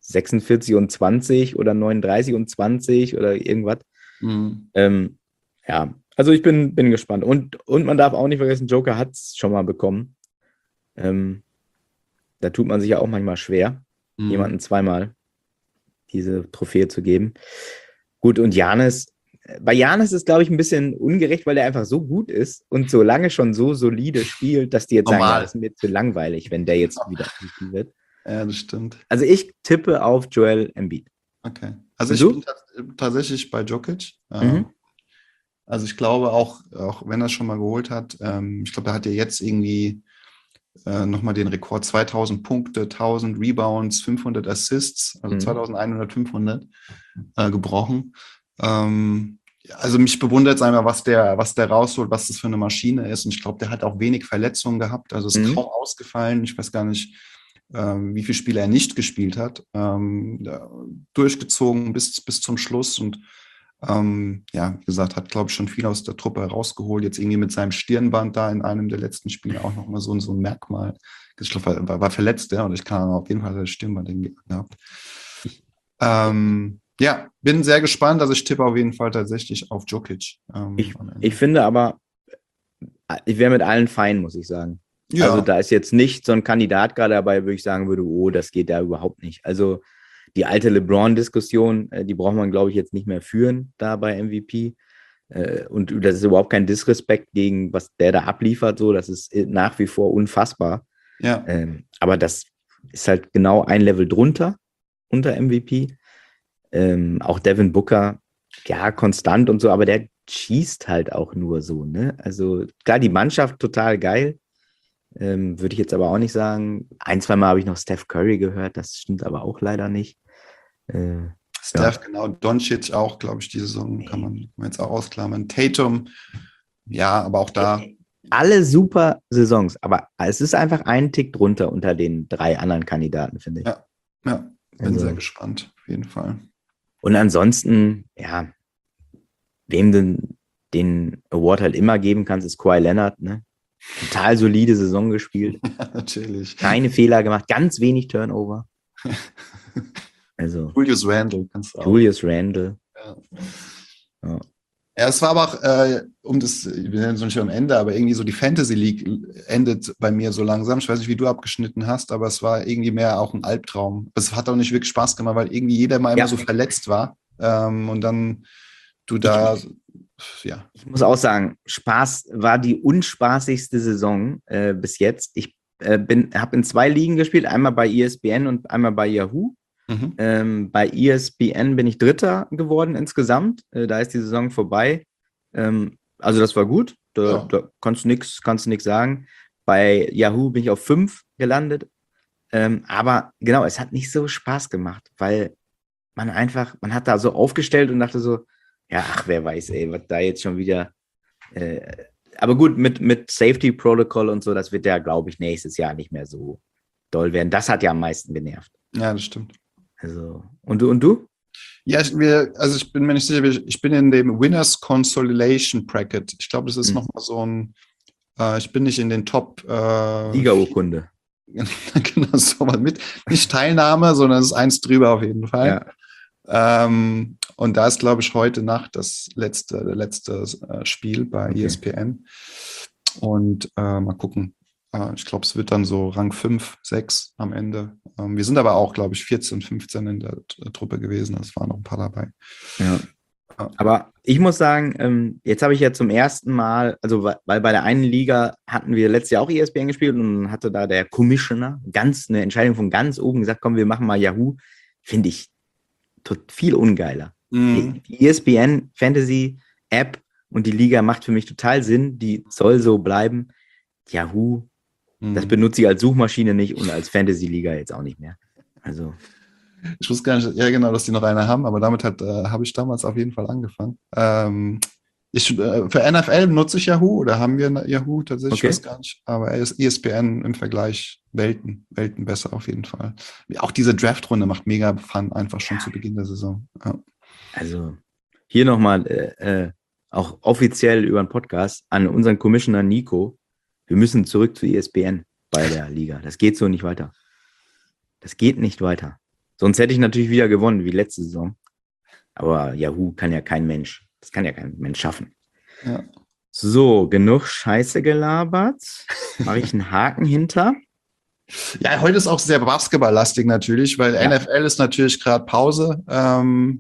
sechsundvierzig und zwanzig oder neununddreißig und zwanzig oder irgendwas. Mhm. Ähm, ja, also ich bin, bin gespannt. Und, und man darf auch nicht vergessen, Joker hat es schon mal bekommen. Ähm, da tut man sich ja auch manchmal schwer, Mhm. jemanden zweimal diese Trophäe zu geben. Gut, und Giannis, bei Giannis ist, glaube ich, ein bisschen ungerecht, weil er einfach so gut ist und so lange schon so solide spielt, dass die jetzt sagen, Normal. ja, das ist mir zu langweilig, wenn der jetzt wieder M V P wird. Ja, das stimmt. Also ich tippe auf Joel Embiid. Okay. Also Und ich du? bin tats- tatsächlich bei Jokic. Mhm. Ähm, also ich glaube auch, auch wenn er es schon mal geholt hat, ähm, ich glaube, er hat ja jetzt irgendwie äh, nochmal den Rekord zweitausend Punkte, tausend Rebounds, fünfhundert Assists, also Mhm. zweitausendeinhundert, fünfhundert äh, gebrochen. Ähm, also mich bewundert es einmal, was der, was der rausholt, was das für eine Maschine ist. Und ich glaube, der hat auch wenig Verletzungen gehabt. Also ist Mhm. kaum ausgefallen. Ich weiß gar nicht, ähm, wie viele Spiele er nicht gespielt hat. Ähm, ja, durchgezogen bis, bis zum Schluss. Und ähm, ja, wie gesagt, hat, glaube ich, schon viel aus der Truppe herausgeholt. Jetzt irgendwie mit seinem Stirnband da in einem der letzten Spiele auch nochmal so, so ein Merkmal. Ich glaube, war, war verletzt, ja, und ich kann auf jeden Fall das Stirnband irgendwie gehabt. Ähm, ja, bin sehr gespannt. Also ich tippe auf jeden Fall tatsächlich auf Jokic. Ähm, Ich, am Ende. ich finde aber, ich wäre mit allen fein, muss ich sagen. Ja. Also da ist jetzt nicht so ein Kandidat gerade dabei, wo ich sagen würde, oh, das geht da überhaupt nicht. Also die alte LeBron-Diskussion, äh, die braucht man, glaube ich, jetzt nicht mehr führen da bei M V P. Äh, und das ist überhaupt kein Disrespekt gegen, was der da abliefert. So, das ist nach wie vor unfassbar. Ja. Ähm, aber das ist halt genau ein Level drunter, unter M V P. Ähm, auch Devin Booker, ja, konstant und so, aber der schießt halt auch nur so, ne? Also klar, die Mannschaft total geil. Ähm, würde ich jetzt aber auch nicht sagen. Ein, zwei Mal habe ich noch Steph Curry gehört, das stimmt aber auch leider nicht. Äh, Steph, ja. genau. Doncic auch, glaube ich, die Saison kann man, kann man jetzt auch ausklammern. Tatum, ja, aber auch da. Alle super Saisons, aber es ist einfach ein Tick drunter unter den drei anderen Kandidaten, finde ich. Ja, ja, bin Also, sehr gespannt, auf jeden Fall. und ansonsten, ja, wem den, den Award halt immer geben kannst, ist Kawhi Leonard, ne? Total solide Saison gespielt. Ja, natürlich. Keine Fehler gemacht, ganz wenig Turnover. Also, Julius Randle kannst du auch. Julius Randle. Ja. Ja. Ja, es war aber auch, äh, um das, wir sind jetzt noch nicht am Ende, aber irgendwie so die Fantasy League endet bei mir so langsam. Ich weiß nicht, wie du abgeschnitten hast, aber es war irgendwie mehr auch ein Albtraum. Es hat auch nicht wirklich Spaß gemacht, weil irgendwie jeder mal immer Ja. so verletzt war. Ähm, und dann du da, ja. Ich muss auch sagen, Spaß war die unspaßigste Saison äh, bis jetzt. Ich äh, habe in zwei Ligen gespielt, einmal bei E S P N und einmal bei Yahoo. Mhm. Ähm, bei E S P N bin ich Dritter geworden insgesamt. Äh, da ist die Saison vorbei. Ähm, also das war gut. Da, Ja. da kannst du nichts kannst du nix sagen. Bei Yahoo bin ich auf fünf gelandet. Ähm, aber genau, es hat nicht so Spaß gemacht, weil man einfach, man hat da so aufgestellt und dachte so, ja, ach, wer weiß, ey, was da jetzt schon wieder. Äh, aber gut, mit, mit Safety Protocol und so, das wird ja, glaube ich, nächstes Jahr nicht mehr so doll werden. Das hat ja am meisten genervt. Ja, das stimmt. Also, und du und du? Ja, ich, wir, also ich bin mir nicht sicher, ich bin in dem Winners Consolation Bracket. Ich glaube, das ist Hm. nochmal so ein, äh, ich bin nicht in den Top. Äh, Siegerurkunde. genau, so mal mit. Nicht Teilnahme, sondern es ist eins drüber auf jeden Fall. Ja. Ähm, und da ist, glaube ich, heute Nacht das letzte, der letzte äh, Spiel bei Okay. E S P N. Und äh, mal gucken. Äh, ich glaube, es wird dann so Rang fünf, sechs am Ende. Ähm, wir sind aber auch, glaube ich, vierzehn, fünfzehn in der T- Truppe gewesen. Es waren noch ein paar dabei. Ja. Ja. Aber ich muss sagen, ähm, jetzt habe ich ja zum ersten Mal, also weil, weil bei der einen Liga hatten wir letztes Jahr auch E S P N gespielt und hatte da der Commissioner ganz eine Entscheidung von ganz oben gesagt, komm, wir machen mal Yahoo. Finde ich tot, viel ungeiler. Mhm. Die, die E S P N Fantasy App und die Liga macht für mich total Sinn. Die soll so bleiben. Yahoo, das Mhm. benutze ich als Suchmaschine nicht und als Fantasy Liga jetzt auch nicht mehr. Also, Ich wusste gar nicht, ja genau, dass die noch eine haben, aber damit hat, äh, habe ich damals auf jeden Fall angefangen. Ähm, ich, äh, für N F L nutze ich Yahoo oder haben wir eine Yahoo tatsächlich, Okay. ich weiß gar nicht, aber E S P N im Vergleich Welten, Welten besser auf jeden Fall. Auch diese Draft-Runde macht mega Fun, einfach schon zu Beginn der Saison. Ja. Also hier nochmal äh, äh, auch offiziell über den Podcast an unseren Commissioner Nico. Wir müssen zurück zu E S P N bei der Liga. Das geht so nicht weiter. Das geht nicht weiter. Sonst hätte ich natürlich wieder gewonnen, wie letzte Saison. Aber Yahoo kann ja kein Mensch. Das kann ja kein Mensch schaffen. Ja. So, genug Scheiße gelabert. Mache ich einen Haken hinter. Ja, heute ist auch sehr basketballlastig natürlich, weil Ja. N F L ist natürlich gerade Pause ähm,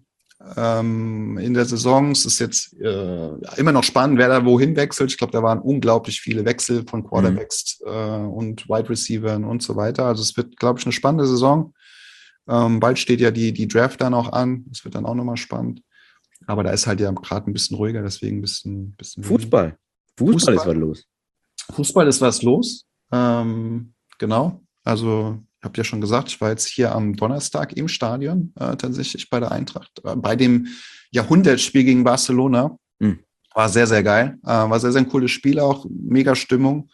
ähm, in der Saison. Es ist jetzt äh, immer noch spannend, wer da wohin wechselt. Ich glaube, da waren unglaublich viele Wechsel von Quarterbacks mhm. äh, und Wide Receivers und so weiter. Also es wird, glaube ich, eine spannende Saison. Ähm, bald steht ja die, die Draft dann auch an. Das wird dann auch nochmal spannend. Aber da ist halt ja gerade ein bisschen ruhiger, deswegen ein bisschen, bisschen Fußball. Fußball. Fußball ist was los. Fußball ist was los. Ähm, Genau, also ich habe ja schon gesagt, ich war jetzt hier am Donnerstag im Stadion, äh, tatsächlich bei der Eintracht, äh, bei dem Jahrhundertspiel gegen Barcelona. Mhm. War sehr, sehr geil, äh, war sehr, sehr ein cooles Spiel auch, mega Stimmung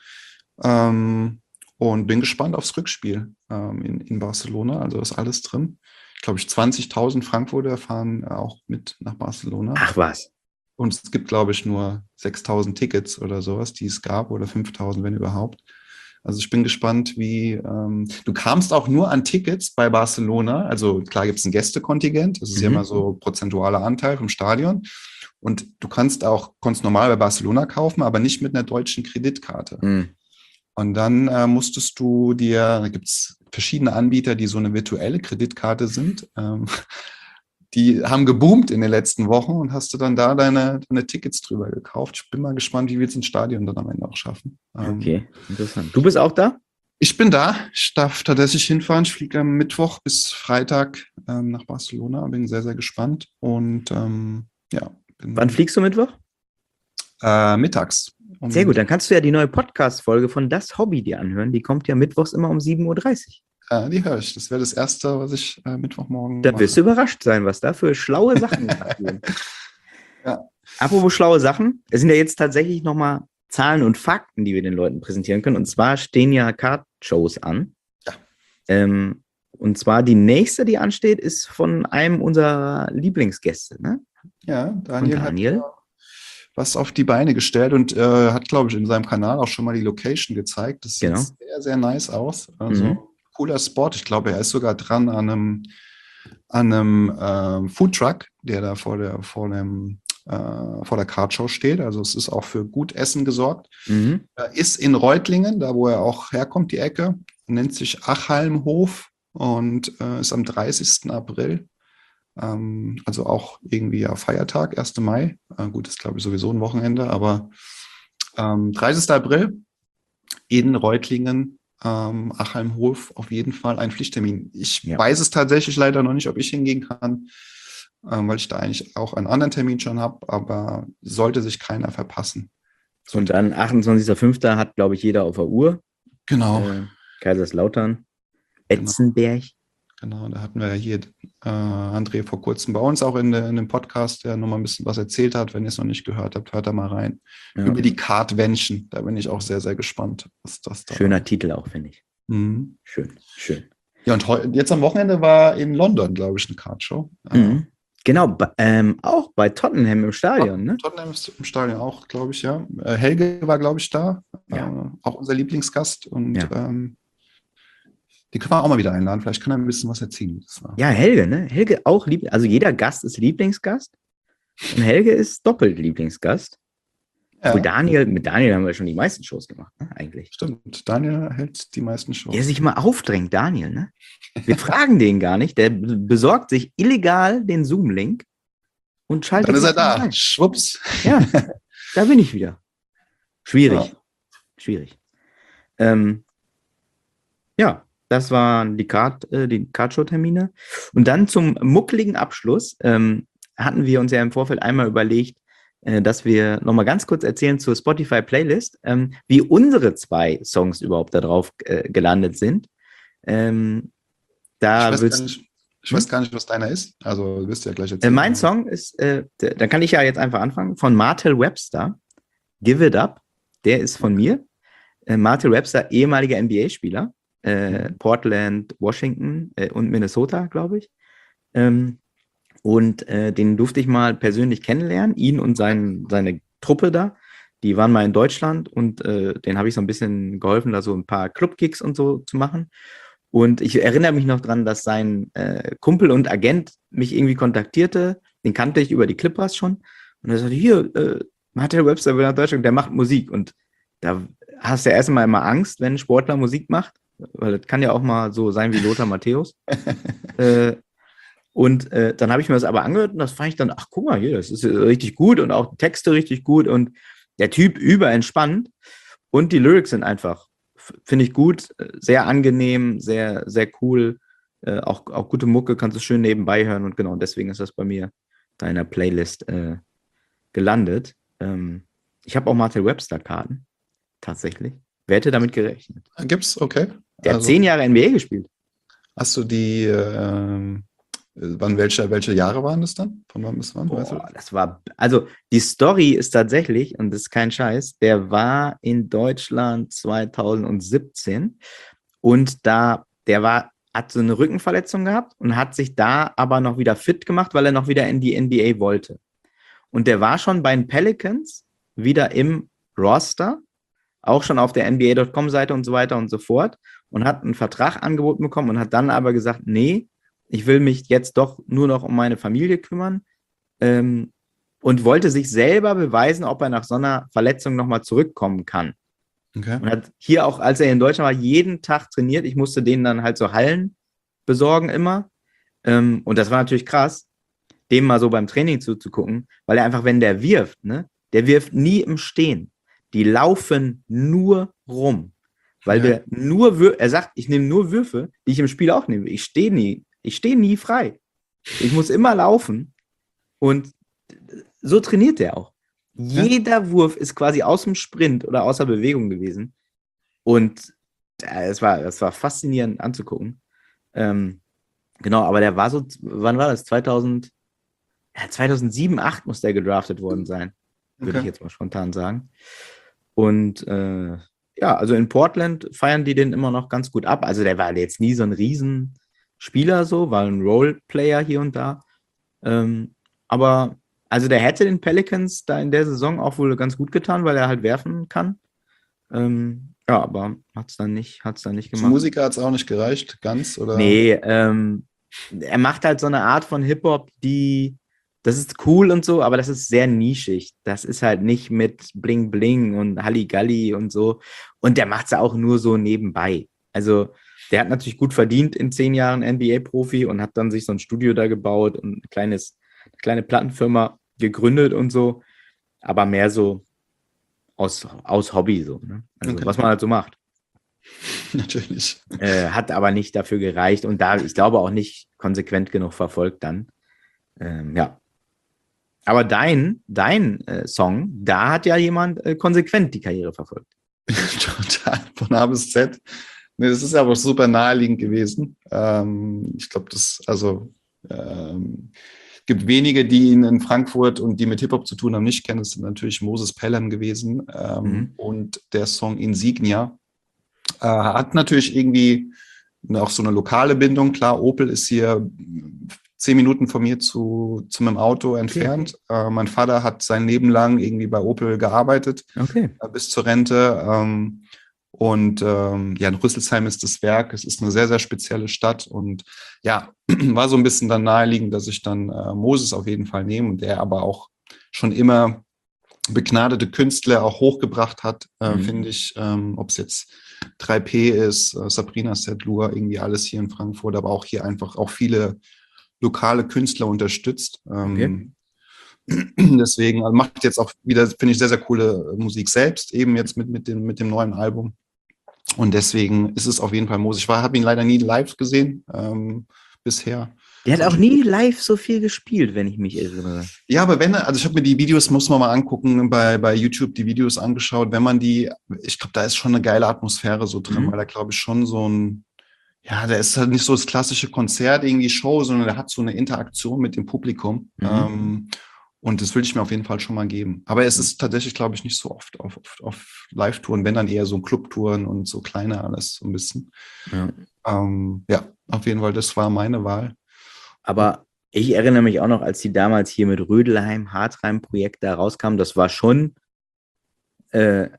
ähm, und bin gespannt aufs Rückspiel ähm, in, in Barcelona, also ist alles drin. Ich glaube, ich zwanzigtausend Frankfurter fahren auch mit nach Barcelona. Ach was. Und es gibt, glaube ich, nur sechstausend Tickets oder sowas, die es gab, oder fünftausend, wenn überhaupt. Also ich bin gespannt, wie ähm, du kamst auch nur an Tickets bei Barcelona. Also klar gibt es ein Gästekontingent, das ist mhm. ja immer so prozentualer Anteil vom Stadion. Und du kannst auch konntest normal bei Barcelona kaufen, aber nicht mit einer deutschen Kreditkarte. Mhm. Und dann äh, musstest du dir, da gibt es verschiedene Anbieter, die so eine virtuelle Kreditkarte sind. Ähm, die haben geboomt in den letzten Wochen und hast du dann da deine, deine Tickets drüber gekauft. Ich bin mal gespannt, wie wir es ins Stadion dann am Ende auch schaffen. Okay, interessant. Du bist auch da? Ich bin da. Ich darf tatsächlich hinfahren. Ich fliege am Mittwoch bis Freitag ähm, nach Barcelona. Bin sehr, sehr gespannt. Und ähm, ja. Bin Wann fliegst du Mittwoch? Äh, mittags. Um sehr gut, dann kannst du ja die neue Podcast-Folge von Das Hobby dir anhören. Die kommt ja mittwochs immer um sieben Uhr dreißig. Äh, die höre ich. Das wäre das Erste, was ich äh, Mittwochmorgen Da wirst du überrascht sein, was da für schlaue Sachen passieren. Ja. Apropos schlaue Sachen, es sind ja jetzt tatsächlich nochmal Zahlen und Fakten, die wir den Leuten präsentieren können. Und zwar stehen ja Card-Shows an. Ja. Ähm, und zwar die nächste, die ansteht, ist von einem unserer Lieblingsgäste, ne? Ja, Daniel, und Daniel. hat was auf die Beine gestellt und äh, hat, glaube ich, in seinem Kanal auch schon mal die Location gezeigt. Das sieht genau. sehr, sehr nice aus. Also mhm. cooler Spot. Ich glaube, er ist sogar dran an einem, an einem äh, Foodtruck, der da vor der, vor dem, äh, vor der Cardshow steht. Also es ist auch für gut Essen gesorgt. Mhm. Er ist in Reutlingen, da wo er auch herkommt, die Ecke. Nennt sich Achalmhof und äh, ist am dreißigsten April. Ähm, also auch irgendwie ja Feiertag, ersten Mai. Äh, gut, ist glaube ich sowieso ein Wochenende, aber ähm, dreißigsten April in Reutlingen. Ähm, Achalmhof auf jeden Fall ein Pflichttermin. Ich ja. weiß es tatsächlich leider noch nicht, ob ich hingehen kann, ähm, weil ich da eigentlich auch einen anderen Termin schon habe, aber sollte sich keiner verpassen. Und dann achtundzwanzigster fünfter hat, glaube ich, jeder auf der Uhr. Genau. Äh, Kaiserslautern, Etzenberg. Genau, da hatten wir ja hier äh, André vor kurzem bei uns auch in, de, in dem Podcast, der nochmal ein bisschen was erzählt hat. Wenn ihr es noch nicht gehört habt, hört da mal rein. Ja. Über die Kartwändchen, da bin ich auch sehr, sehr gespannt. Was das da Schöner Titel auch, finde ich. Mhm. Schön, schön. Ja, und heu- jetzt am Wochenende war in London, glaube ich, eine Kartshow. Mhm. Genau, b- ähm, auch bei Tottenham im Stadion, ne? Tottenham ist im Stadion auch, glaube ich, ja. Äh, Helge war, glaube ich, da. Ja. Äh, auch unser Lieblingsgast. Und ja. ähm, die können wir auch mal wieder einladen. Vielleicht kann er ein bisschen was erzählen. Das war ja, Helge, ne? Helge auch lieb. Also jeder Gast ist Lieblingsgast. Und Helge ist doppelt Lieblingsgast. Ja. Und Daniel, mit Daniel haben wir schon die meisten Shows gemacht, ne? Eigentlich. Stimmt. Daniel hält die meisten Shows. Der sich mal aufdrängt, Daniel, ne? Wir fragen den gar nicht. Der besorgt sich illegal den Zoom-Link und schaltet. Dann ist er da. Rein. Schwupps. Ja, da bin ich wieder. Schwierig. Ja. Schwierig. Ähm, ja. Das waren die Card, äh, die Cardshow-Termine. Und dann zum muckeligen Abschluss ähm, hatten wir uns ja im Vorfeld einmal überlegt, äh, dass wir nochmal ganz kurz erzählen zur Spotify-Playlist, ähm, wie unsere zwei Songs überhaupt da drauf äh, gelandet sind. Ähm, da ich weiß, gar nicht, ich weiß gar nicht, was deiner ist. Also wirst du ja gleich erzählen. Äh, mein Song ist, äh, der, da kann ich ja jetzt einfach anfangen, von Martell Webster, Give It Up. Der ist von mir. Äh, Martell Webster, ehemaliger N B A-Spieler. Äh, Portland, Washington äh, und Minnesota, glaube ich. Ähm, und äh, den durfte ich mal persönlich kennenlernen, ihn und sein, seine Truppe da. Die waren mal in Deutschland und äh, den habe ich so ein bisschen geholfen, da so ein paar Clubgigs und so zu machen. Und ich erinnere mich noch dran, dass sein äh, Kumpel und Agent mich irgendwie kontaktierte. Den kannte ich über die Clippers schon. Und er sagte, hier, äh, Martell Webster will nach Deutschland, der macht Musik. Und da hast du ja erstmal immer Angst, wenn ein Sportler Musik macht. Weil das kann ja auch mal so sein wie Lothar Matthäus. äh, und äh, dann habe ich mir das aber angehört und das fand ich dann, ach guck mal hier, das ist richtig gut und auch Texte richtig gut und der Typ überentspannt und die Lyrics sind einfach, finde ich gut, sehr angenehm, sehr, sehr cool, äh, auch, auch gute Mucke, kannst du schön nebenbei hören und genau, deswegen ist das bei mir da in der Playlist äh, gelandet. Ähm, ich habe auch Martell Webster Karten, tatsächlich. Wer hätte damit gerechnet? Gibt's, okay. Der Also, hat zehn Jahre N B A gespielt. hast du die, ähm, wann, welche, welche Jahre waren das dann? Von wann bis wann? Weißt du Boah, das? das war, also die Story ist tatsächlich, und das ist kein Scheiß, der war in Deutschland zwanzig siebzehn und da, der war, hat so eine Rückenverletzung gehabt und hat sich da aber noch wieder fit gemacht, weil er noch wieder in die N B A wollte. Und der war schon bei den Pelicans wieder im Roster, auch schon auf der N B A Punkt com-Seite und so weiter und so fort und hat einen Vertrag angeboten bekommen und hat dann aber gesagt, nee, ich will mich jetzt doch nur noch um meine Familie kümmern ähm, und wollte sich selber beweisen, ob er nach so einer Verletzung nochmal zurückkommen kann. Okay. Und hat hier auch, als er in Deutschland war, jeden Tag trainiert. Ich musste denen dann halt so Hallen besorgen immer. Ähm, und das war natürlich krass, dem mal so beim Training zuzugucken, weil er einfach, wenn der wirft, ne, der wirft nie im Stehen. Die laufen nur rum. Weil Ja. der nur, Wür- er sagt, ich nehme nur Würfe, die ich im Spiel auch nehme. Ich stehe nie, ich stehe nie frei. Ich muss immer laufen. Und so trainiert er auch. Ja. Jeder Wurf ist quasi aus dem Sprint oder außer Bewegung gewesen. Und äh, es war, es war faszinierend anzugucken. Ähm, genau, aber der war so, wann war das? zweitausend, ja, zweitausendsieben, zweitausendachtzehn muss der gedraftet worden sein. Würde Okay. ich jetzt mal spontan sagen. Und äh, ja, also in Portland feiern die den immer noch ganz gut ab. Also der war jetzt nie so ein Riesenspieler so, war ein Roleplayer hier und da. Ähm, aber also der hätte den Pelicans da in der Saison auch wohl ganz gut getan, weil er halt werfen kann. Ähm, ja, aber hat es dann nicht, hat's dann nicht Als gemacht. Musiker hat es auch nicht gereicht, ganz, oder? Nee, ähm, er macht halt so eine Art von Hip-Hop, die, das ist cool und so, aber das ist sehr nischig. Das ist halt nicht mit Bling Bling und Halligalli und so. Und der macht es auch nur so nebenbei. Also der hat natürlich gut verdient in zehn Jahren N B A-Profi und hat dann sich so ein Studio da gebaut und ein kleines, eine kleine Plattenfirma gegründet und so. Aber mehr so aus, aus Hobby so. Ne? Also Okay. was man halt so macht. Natürlich. Äh, hat aber nicht dafür gereicht und da, ich glaube, auch nicht konsequent genug verfolgt dann. Ähm, ja. Aber dein, dein äh, Song, da hat ja jemand äh, konsequent die Karriere verfolgt. Total, von A bis Z. Nee, das ist aber super naheliegend gewesen. Ähm, ich glaube, das, also ähm, gibt wenige, die ihn in Frankfurt und die mit Hip-Hop zu tun haben, nicht kennen. Das sind natürlich Moses Pelham gewesen. Ähm, Mhm. Und der Song Insignia äh, hat natürlich irgendwie auch so eine lokale Bindung. Klar, Opel ist hier zehn Minuten von mir zu, zu meinem Auto entfernt. Okay. Äh, mein Vater hat sein Leben lang irgendwie bei Opel gearbeitet, okay. äh, bis zur Rente. Ähm, und ähm, ja, in Rüsselsheim ist das Werk. Es ist eine sehr, sehr spezielle Stadt. Und ja, war so ein bisschen dann naheliegend, dass ich dann äh, Moses auf jeden Fall nehme, und der aber auch schon immer begnadete Künstler auch hochgebracht hat, äh, mhm. finde ich, ähm, ob es jetzt drei P ist, äh, Sabrina Sedlur, irgendwie alles hier in Frankfurt, aber auch hier einfach auch viele lokale Künstler unterstützt. Ähm, okay. Deswegen also macht jetzt auch wieder, finde ich, sehr, sehr coole Musik selbst, eben jetzt mit, mit, dem, mit dem neuen Album. Und deswegen ist es auf jeden Fall Moses. Ich habe ihn leider nie live gesehen, ähm, bisher. Der hat auch nie live so viel gespielt, wenn ich mich erinnere. Ja, aber wenn, also ich habe mir die Videos, muss man mal angucken, bei, bei YouTube die Videos angeschaut, wenn man die, ich glaube, da ist schon eine geile Atmosphäre so drin, mhm. weil da glaube ich schon so ein, ja, der ist halt nicht so das klassische Konzert, irgendwie Show, sondern der hat so eine Interaktion mit dem Publikum. Mhm. Ähm, und das will ich mir auf jeden Fall schon mal geben. Aber es ist tatsächlich, glaube ich, nicht so oft auf, auf, auf Live-Touren, wenn dann eher so Clubtouren und so kleine alles so ein bisschen. Ja. Ähm, ja, auf jeden Fall, das war meine Wahl. Aber ich erinnere mich auch noch, als die damals hier mit Rödelheim, Hartreim-Projekt da rauskamen, das war schon, äh,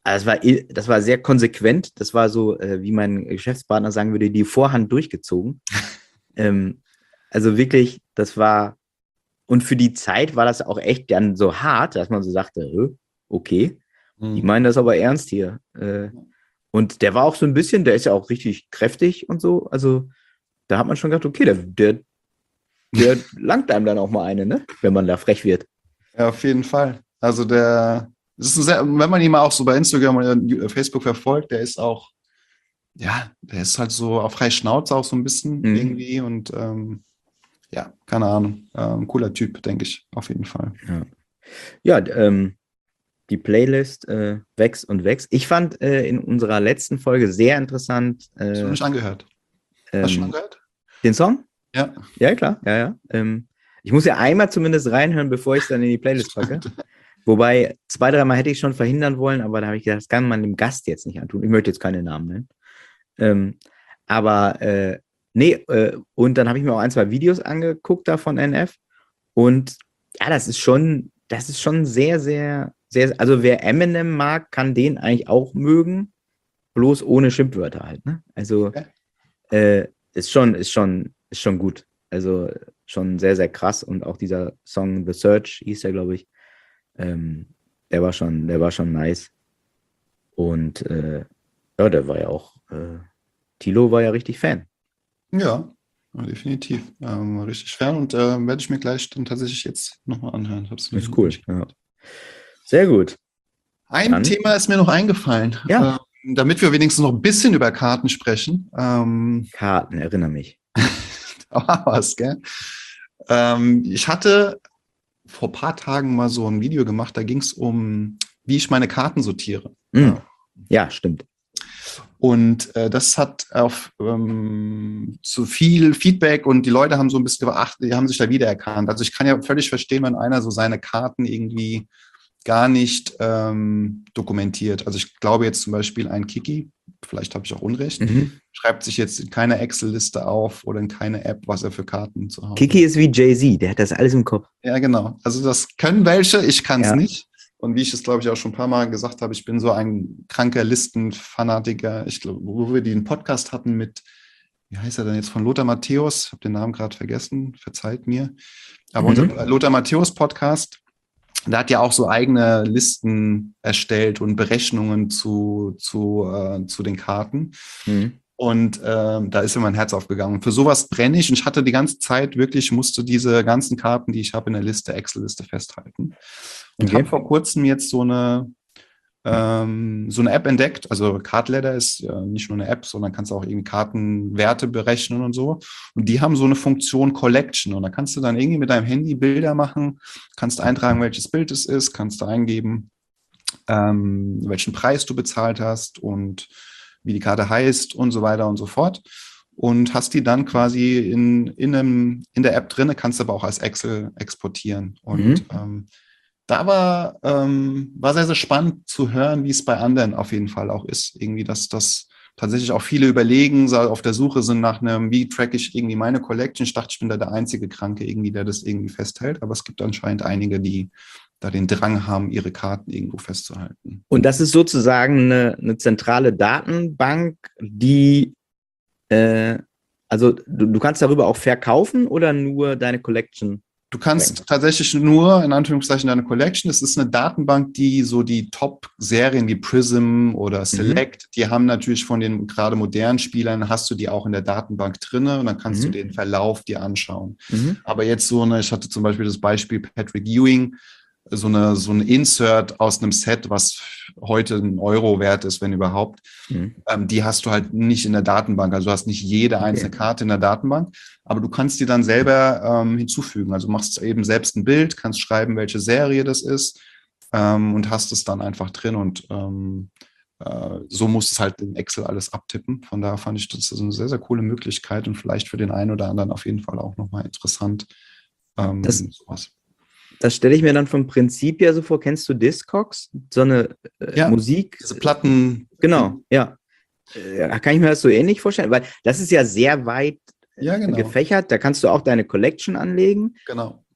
Also das war, das war sehr konsequent. Das war so, äh, wie mein Geschäftspartner sagen würde, die Vorhand durchgezogen. ähm, also wirklich, das war, und für die Zeit war das auch echt dann so hart, dass man so sagte, äh, okay, Mhm. die meinen das aber ernst hier. Äh, und der war auch so ein bisschen, der ist ja auch richtig kräftig und so. Also da hat man schon gedacht, okay, der, der, der langt einem dann auch mal eine, ne? Wenn man da frech wird. Ja, auf jeden Fall. Also der, das ist ein sehr, wenn man ihn mal auch so bei Instagram oder Facebook verfolgt, der ist auch, ja, der ist halt so auf freie Schnauze auch so ein bisschen Mhm. irgendwie und ähm, ja, keine Ahnung. Ähm, cooler Typ, denke ich, auf jeden Fall. Ja, ja d- ähm, die Playlist äh, wächst und wächst. Ich fand äh, in unserer letzten Folge sehr interessant Hast du äh, nicht angehört? Hast du schon ähm, angehört? den Song. Ja. Ja, klar, ja, ja. Ähm, ich muss ja einmal zumindest reinhören, bevor ich es dann in die Playlist packe. Wobei, zwei, dreimal hätte ich schon verhindern wollen, aber da habe ich gedacht, das kann man dem Gast jetzt nicht antun. Ich möchte jetzt keine Namen nennen. Ähm, aber äh, nee, äh, und dann habe ich mir auch ein, zwei Videos angeguckt da von N F. Und ja, das ist schon, das ist schon sehr, sehr, sehr, also wer Eminem mag, kann den eigentlich auch mögen, bloß ohne Schimpfwörter halt, ne? Also Okay. äh, ist schon, ist schon, ist schon gut. Also schon sehr, sehr krass. Und auch dieser Song The Search hieß der, glaube ich, ähm, der war schon, der war schon nice. Und äh, ja, der war ja auch, äh, Tilo war ja richtig Fan. Ja, ja, definitiv. Ähm, war richtig fern und äh, werde ich mir gleich dann tatsächlich jetzt nochmal anhören. Hab's Ist noch cool. nicht Ja. gehört. Sehr gut. Ein Dann- Thema ist mir noch eingefallen, Ja. ähm, damit wir wenigstens noch ein bisschen über Karten sprechen. Ähm, Karten, erinnere mich. da war was, gell? Ähm, ich hatte vor ein paar Tagen mal so ein Video gemacht, da ging es um, wie ich meine Karten sortiere. Mhm. Ja, stimmt. Und äh, das hat auf ähm, zu viel Feedback und die Leute haben so ein bisschen geachtet, die haben sich da wiedererkannt. Also ich kann ja völlig verstehen, wenn einer so seine Karten irgendwie gar nicht ähm, dokumentiert. Also ich glaube jetzt zum Beispiel ein Kiki, vielleicht habe ich auch Unrecht, Mhm. schreibt sich jetzt in keine Excel-Liste auf oder in keine App, was er für Karten zu Hause Kiki ist wie Jay-Z, der hat das alles im Kopf. Ja, genau. Also das können welche, ich kann es Ja. nicht. Und wie ich es, glaube ich, auch schon ein paar Mal gesagt habe, ich bin so ein kranker Listenfanatiker. Ich glaube, wo wir den Podcast hatten mit, wie heißt er denn jetzt, von Lothar Matthäus, ich habe den Namen gerade vergessen, verzeiht mir. Aber Mhm. unser Lothar Matthäus Podcast, der hat ja auch so eigene Listen erstellt und Berechnungen zu, zu, äh, zu den Karten. Mhm. Und ähm, da ist mir mein Herz aufgegangen. Und für sowas brenne ich. Und ich hatte die ganze Zeit wirklich, musste diese ganzen Karten, die ich habe in der Liste, Excel-Liste festhalten. Und Okay. habe vor kurzem jetzt so eine, ähm, so eine App entdeckt. Also Cardladder ist ja nicht nur eine App, sondern kannst auch irgendwie Kartenwerte berechnen und so. Und die haben so eine Funktion Collection. Und da kannst du dann irgendwie mit deinem Handy Bilder machen, kannst eintragen, welches Bild es ist, kannst du eingeben, ähm, welchen Preis du bezahlt hast und wie die Karte heißt und so weiter und so fort. Und hast die dann quasi in, in, einem, in der App drin, kannst du aber auch als Excel exportieren. Und Mhm. ähm, da war, ähm, war sehr, sehr spannend zu hören, wie es bei anderen auf jeden Fall auch ist. Irgendwie, dass das tatsächlich auch viele überlegen, so auf der Suche sind nach einem, wie track ich irgendwie meine Collection. Ich dachte, ich bin da der einzige Kranke irgendwie, der das irgendwie festhält. Aber es gibt anscheinend einige, die da den Drang haben, ihre Karten irgendwo festzuhalten. Und das ist sozusagen eine, eine zentrale Datenbank, die, äh, also du, du kannst darüber auch verkaufen oder nur deine Collection? Du kannst tatsächlich nur, in Anführungszeichen, deine Collection, es ist eine Datenbank, die so die Top-Serien wie Prism oder Select, mhm. die haben natürlich von den gerade modernen Spielern, hast du die auch in der Datenbank drinne und dann kannst mhm. du den Verlauf dir anschauen. Mhm. Aber jetzt so eine, ich hatte zum Beispiel das Beispiel Patrick Ewing, so eine, so ein Insert aus einem Set, was heute ein Euro wert ist, wenn überhaupt, mhm. ähm, die hast du halt nicht in der Datenbank. Also du hast nicht jede einzelne okay. Karte in der Datenbank, aber du kannst die dann selber ähm, hinzufügen. Also du machst eben selbst ein Bild, kannst schreiben, welche Serie das ist ähm, und hast es dann einfach drin und ähm, äh, so musst es halt in Excel alles abtippen. Von daher fand ich, das ist eine sehr, sehr coole Möglichkeit und vielleicht für den einen oder anderen auf jeden Fall auch nochmal interessant. Ähm, das sowas. Das stelle ich mir dann vom Prinzip ja so vor. Kennst du Discogs? So eine äh, ja, Musik? Diese Platten. Genau, ja. Äh, kann ich mir das so ähnlich vorstellen? Weil das ist ja sehr weit ja, genau. gefächert. Da kannst du auch deine Collection anlegen. Genau.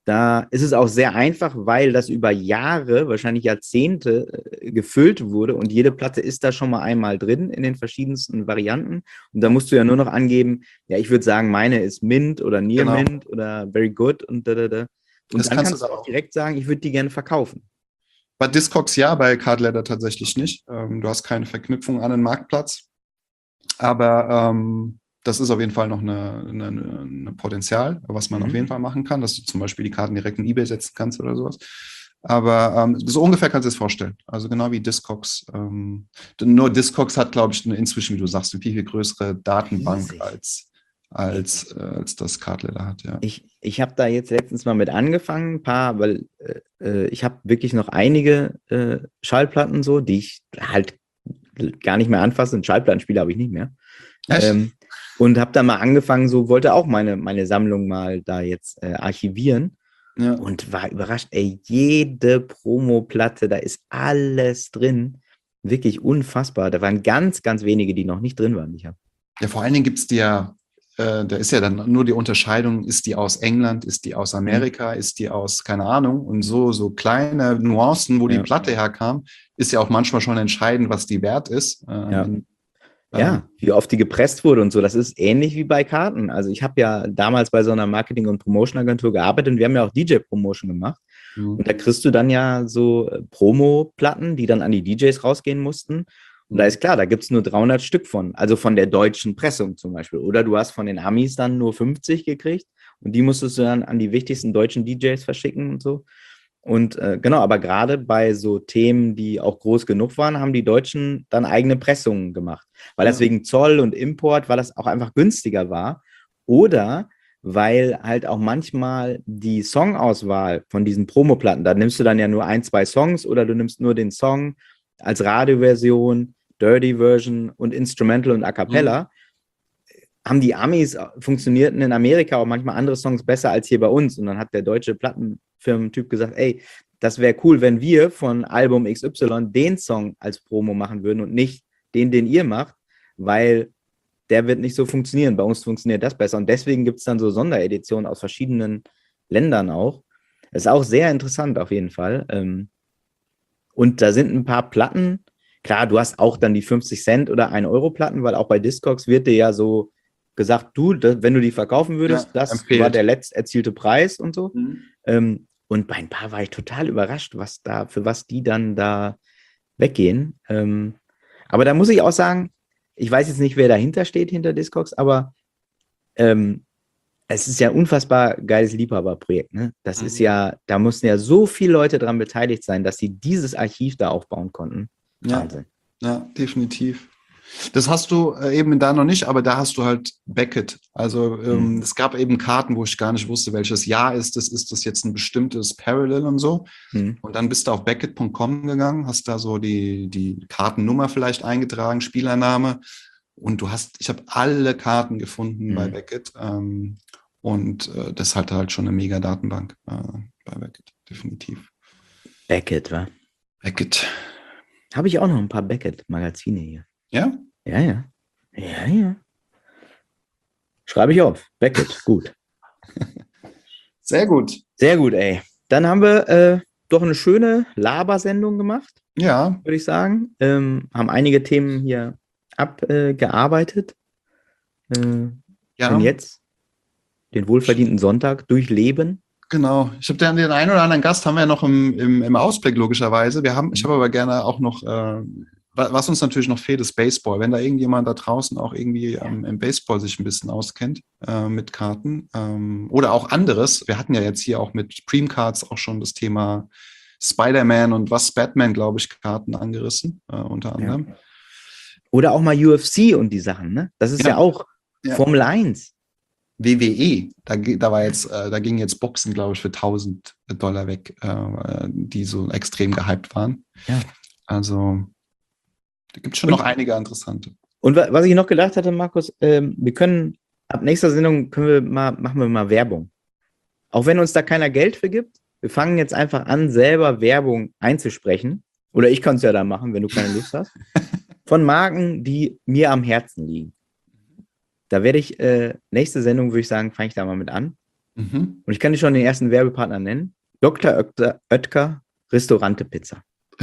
Da ist es auch sehr einfach, weil das über Jahre, wahrscheinlich Jahrzehnte äh, gefüllt wurde und jede Platte ist da schon mal einmal drin in den verschiedensten Varianten. Und da musst du ja nur noch angeben, ja, ich würde sagen, meine ist Mint oder Near Genau. Mint oder Very Good und da, da, da. Und Das dann kannst kannst du du da auch auch. direkt sagen, ich würde die gerne verkaufen. Bei Discogs ja, bei Card Ladder tatsächlich nicht. Ähm, du hast keine Verknüpfung an den Marktplatz. Aber ähm, das ist auf jeden Fall noch eine, eine, eine Potenzial, was man Mhm. auf jeden Fall machen kann, dass du zum Beispiel die Karten direkt in eBay setzen kannst oder sowas. Aber ähm, so ungefähr kannst du es vorstellen. Also genau wie Discogs. Ähm, nur Discogs hat, glaube ich, eine, inzwischen, wie du sagst, eine viel, viel größere Datenbank Riesig. als, als, äh, als das Cardladder hat. Ja. Ich, ich habe da jetzt letztens mal mit angefangen, ein paar, weil äh, ich habe wirklich noch einige äh, Schallplatten so, die ich halt gar nicht mehr anfasse. Ein Schallplattenspieler habe ich nicht mehr. Echt? Ähm, und habe dann mal angefangen, so wollte auch meine, meine Sammlung mal da jetzt äh, archivieren Ja. und war überrascht, ey, jede Promoplatte, da ist alles drin. Wirklich unfassbar. Da waren ganz, ganz wenige, die noch nicht drin waren, die ich habe. Ja, vor allen Dingen gibt es die ja, äh, da ist ja dann nur die Unterscheidung, ist die aus England, ist die aus Amerika, mhm. ist die aus, keine Ahnung, und so, so kleine Nuancen, wo Ja. die Platte herkam, ist ja auch manchmal schon entscheidend, was die wert ist. Äh, Ja. in, Ja, wie oft die gepresst wurde und so. Das ist ähnlich wie bei Karten. Also ich habe ja damals bei so einer Marketing- und Promotion-Agentur gearbeitet und wir haben ja auch D J-Promotion gemacht. Mhm. Und da kriegst du dann ja so Promo-Platten, die dann an die D Js rausgehen mussten. Und mhm. da ist klar, da gibt es nur dreihundert Stück von. Also von der deutschen Pressung zum Beispiel. Oder du hast von den Amis dann nur fünfzig gekriegt und die musstest du dann an die wichtigsten deutschen D Js verschicken und so. Und äh, genau, aber gerade bei so Themen, die auch groß genug waren, haben die Deutschen dann eigene Pressungen gemacht. Weil das Ja. wegen Zoll und Import, weil das auch einfach günstiger war. Oder weil halt auch manchmal die Songauswahl von diesen Promoplatten, da nimmst du dann ja nur ein, zwei Songs oder du nimmst nur den Song als Radioversion, Dirty Version und Instrumental und A Cappella. Mhm. Haben die Amis, funktionierten in Amerika auch manchmal andere Songs besser als hier bei uns. Und dann hat der deutsche Plattenfirmentyp gesagt, ey, das wäre cool, wenn wir von Album X Y den Song als Promo machen würden und nicht den, den ihr macht, weil der wird nicht so funktionieren. Bei uns funktioniert das besser. Und deswegen gibt es dann so Sondereditionen aus verschiedenen Ländern auch. Das ist auch sehr interessant auf jeden Fall. Und da sind ein paar Platten. Klar, du hast auch dann die fünfzig Cent oder ein Euro Platten, weil auch bei Discogs wird dir ja so gesagt, du, das, wenn du die verkaufen würdest, ja, das empfehlt. War der letzt erzielte Preis und so. Mhm. Ähm, und bei ein paar war ich total überrascht, was da, für was die dann da weggehen. Ähm, aber da muss ich auch sagen, ich weiß jetzt nicht, wer dahinter steht, hinter Discogs, aber ähm, es ist ja ein unfassbar geiles Liebhaberprojekt. Ne? Das mhm. ist ja, da mussten ja so viele Leute dran beteiligt sein, dass sie dieses Archiv da aufbauen konnten. Ja, Wahnsinn. Ja, definitiv. Das hast du äh, eben da noch nicht, aber da hast du halt Beckett. Also ähm, mhm. es gab eben Karten, wo ich gar nicht wusste, welches Jahr ist das. Ist das jetzt ein bestimmtes Parallel und so? Mhm. Und dann bist du auf Beckett Punkt com gegangen, hast da so die, die Kartennummer vielleicht eingetragen, Spielername. Und du hast, ich habe alle Karten gefunden mhm. bei Beckett. Ähm, und äh, das hatte halt schon eine mega Datenbank äh, bei Beckett, definitiv. Beckett, wa? Beckett. Habe ich auch noch ein paar Beckett-Magazine hier. Ja? Ja, ja. Ja, ja. Schreibe ich auf. Beckett, gut. Sehr gut. Sehr gut, ey. Dann haben wir äh, doch eine schöne Labersendung gemacht. Ja. Würde ich sagen. Ähm, haben einige Themen hier abgearbeitet. Äh, äh, ja. Und jetzt den wohlverdienten Sonntag durchleben. Genau. Ich habe den, den einen oder anderen Gast haben wir ja noch im, im, im Ausblick, logischerweise. Wir haben, ich habe aber gerne auch noch, äh, was uns natürlich noch fehlt, ist Baseball. Wenn da irgendjemand da draußen auch irgendwie ähm, im Baseball sich ein bisschen auskennt äh, mit Karten ähm, oder auch anderes. Wir hatten ja jetzt hier auch mit Preem Cards auch schon das Thema Spider-Man und was Batman, glaube ich, Karten angerissen, äh, unter anderem. Ja. Oder auch mal U F C und die Sachen, ne? Das ist ja, ja auch ja. Formel eins. W W E, da, da war jetzt, äh, da ging jetzt Boxen, glaube ich, für tausend Dollar weg, äh, die so extrem gehypt waren. Ja. Also da gibt es schon und, noch einige interessante. Und was ich noch gedacht hatte, Markus, ähm, wir können ab nächster Sendung können wir mal, machen wir mal Werbung. Auch wenn uns da keiner Geld für gibt, wir fangen jetzt einfach an, selber Werbung einzusprechen. Oder ich kann es ja da machen, wenn du keine Lust hast. Von Marken, die mir am Herzen liegen. Da werde ich, äh, nächste Sendung würde ich sagen, fange ich da mal mit an. Mhm. Und ich kann dir schon den ersten Werbepartner nennen. Doktor Oetker, Oetker Restaurante Pizza.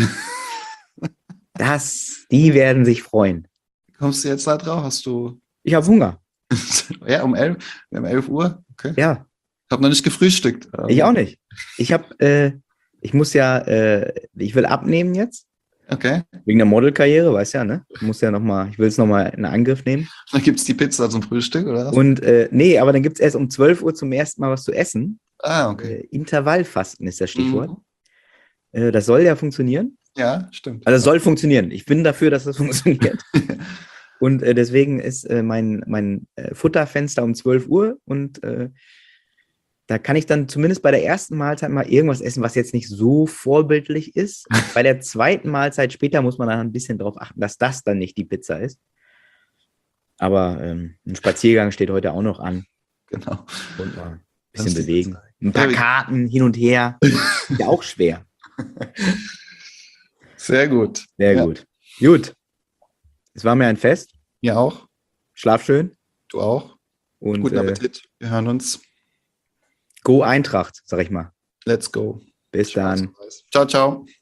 Das, die werden sich freuen. Kommst du jetzt da drauf? Hast du. Ich habe Hunger. Ja, um elf, um elf Uhr? Okay. Ja, Ich habe noch nicht gefrühstückt. ich auch nicht. Ich habe, äh, ich muss ja, äh, ich will abnehmen jetzt. Okay. Wegen der Modelkarriere, weißt ja, ne? Ich muss ja nochmal, ich will es nochmal in Angriff nehmen. Dann gibt es die Pizza zum Frühstück, oder was? Und äh, nee, aber dann gibt es erst um zwölf Uhr zum ersten Mal was zu essen. Ah, okay. Äh, Intervallfasten ist das Stichwort. Mhm. Äh, das soll ja funktionieren. Ja, stimmt. Also es soll funktionieren. Ich bin dafür, dass das funktioniert. Und äh, deswegen ist äh, mein, mein äh, Futterfenster um zwölf Uhr und äh, da kann ich dann zumindest bei der ersten Mahlzeit mal irgendwas essen, was jetzt nicht so vorbildlich ist. Bei der zweiten Mahlzeit später muss man dann ein bisschen darauf achten, dass das dann nicht die Pizza ist. Aber ähm, ein Spaziergang steht heute auch noch an. Genau. Und mal ein Das bisschen ist die bewegen. Pizza. Ein paar Ja, wie- Karten hin und her. Ist ja auch schwer. Sehr gut. Sehr Ja. gut. Gut. Es war mir ein Fest. Ihr auch? Schlaf schön. Du auch? Und Guten äh, Appetit. Wir hören uns. Go Eintracht, sag ich mal. Let's go. Bis Schwarz dann. und weiß. Ciao, ciao.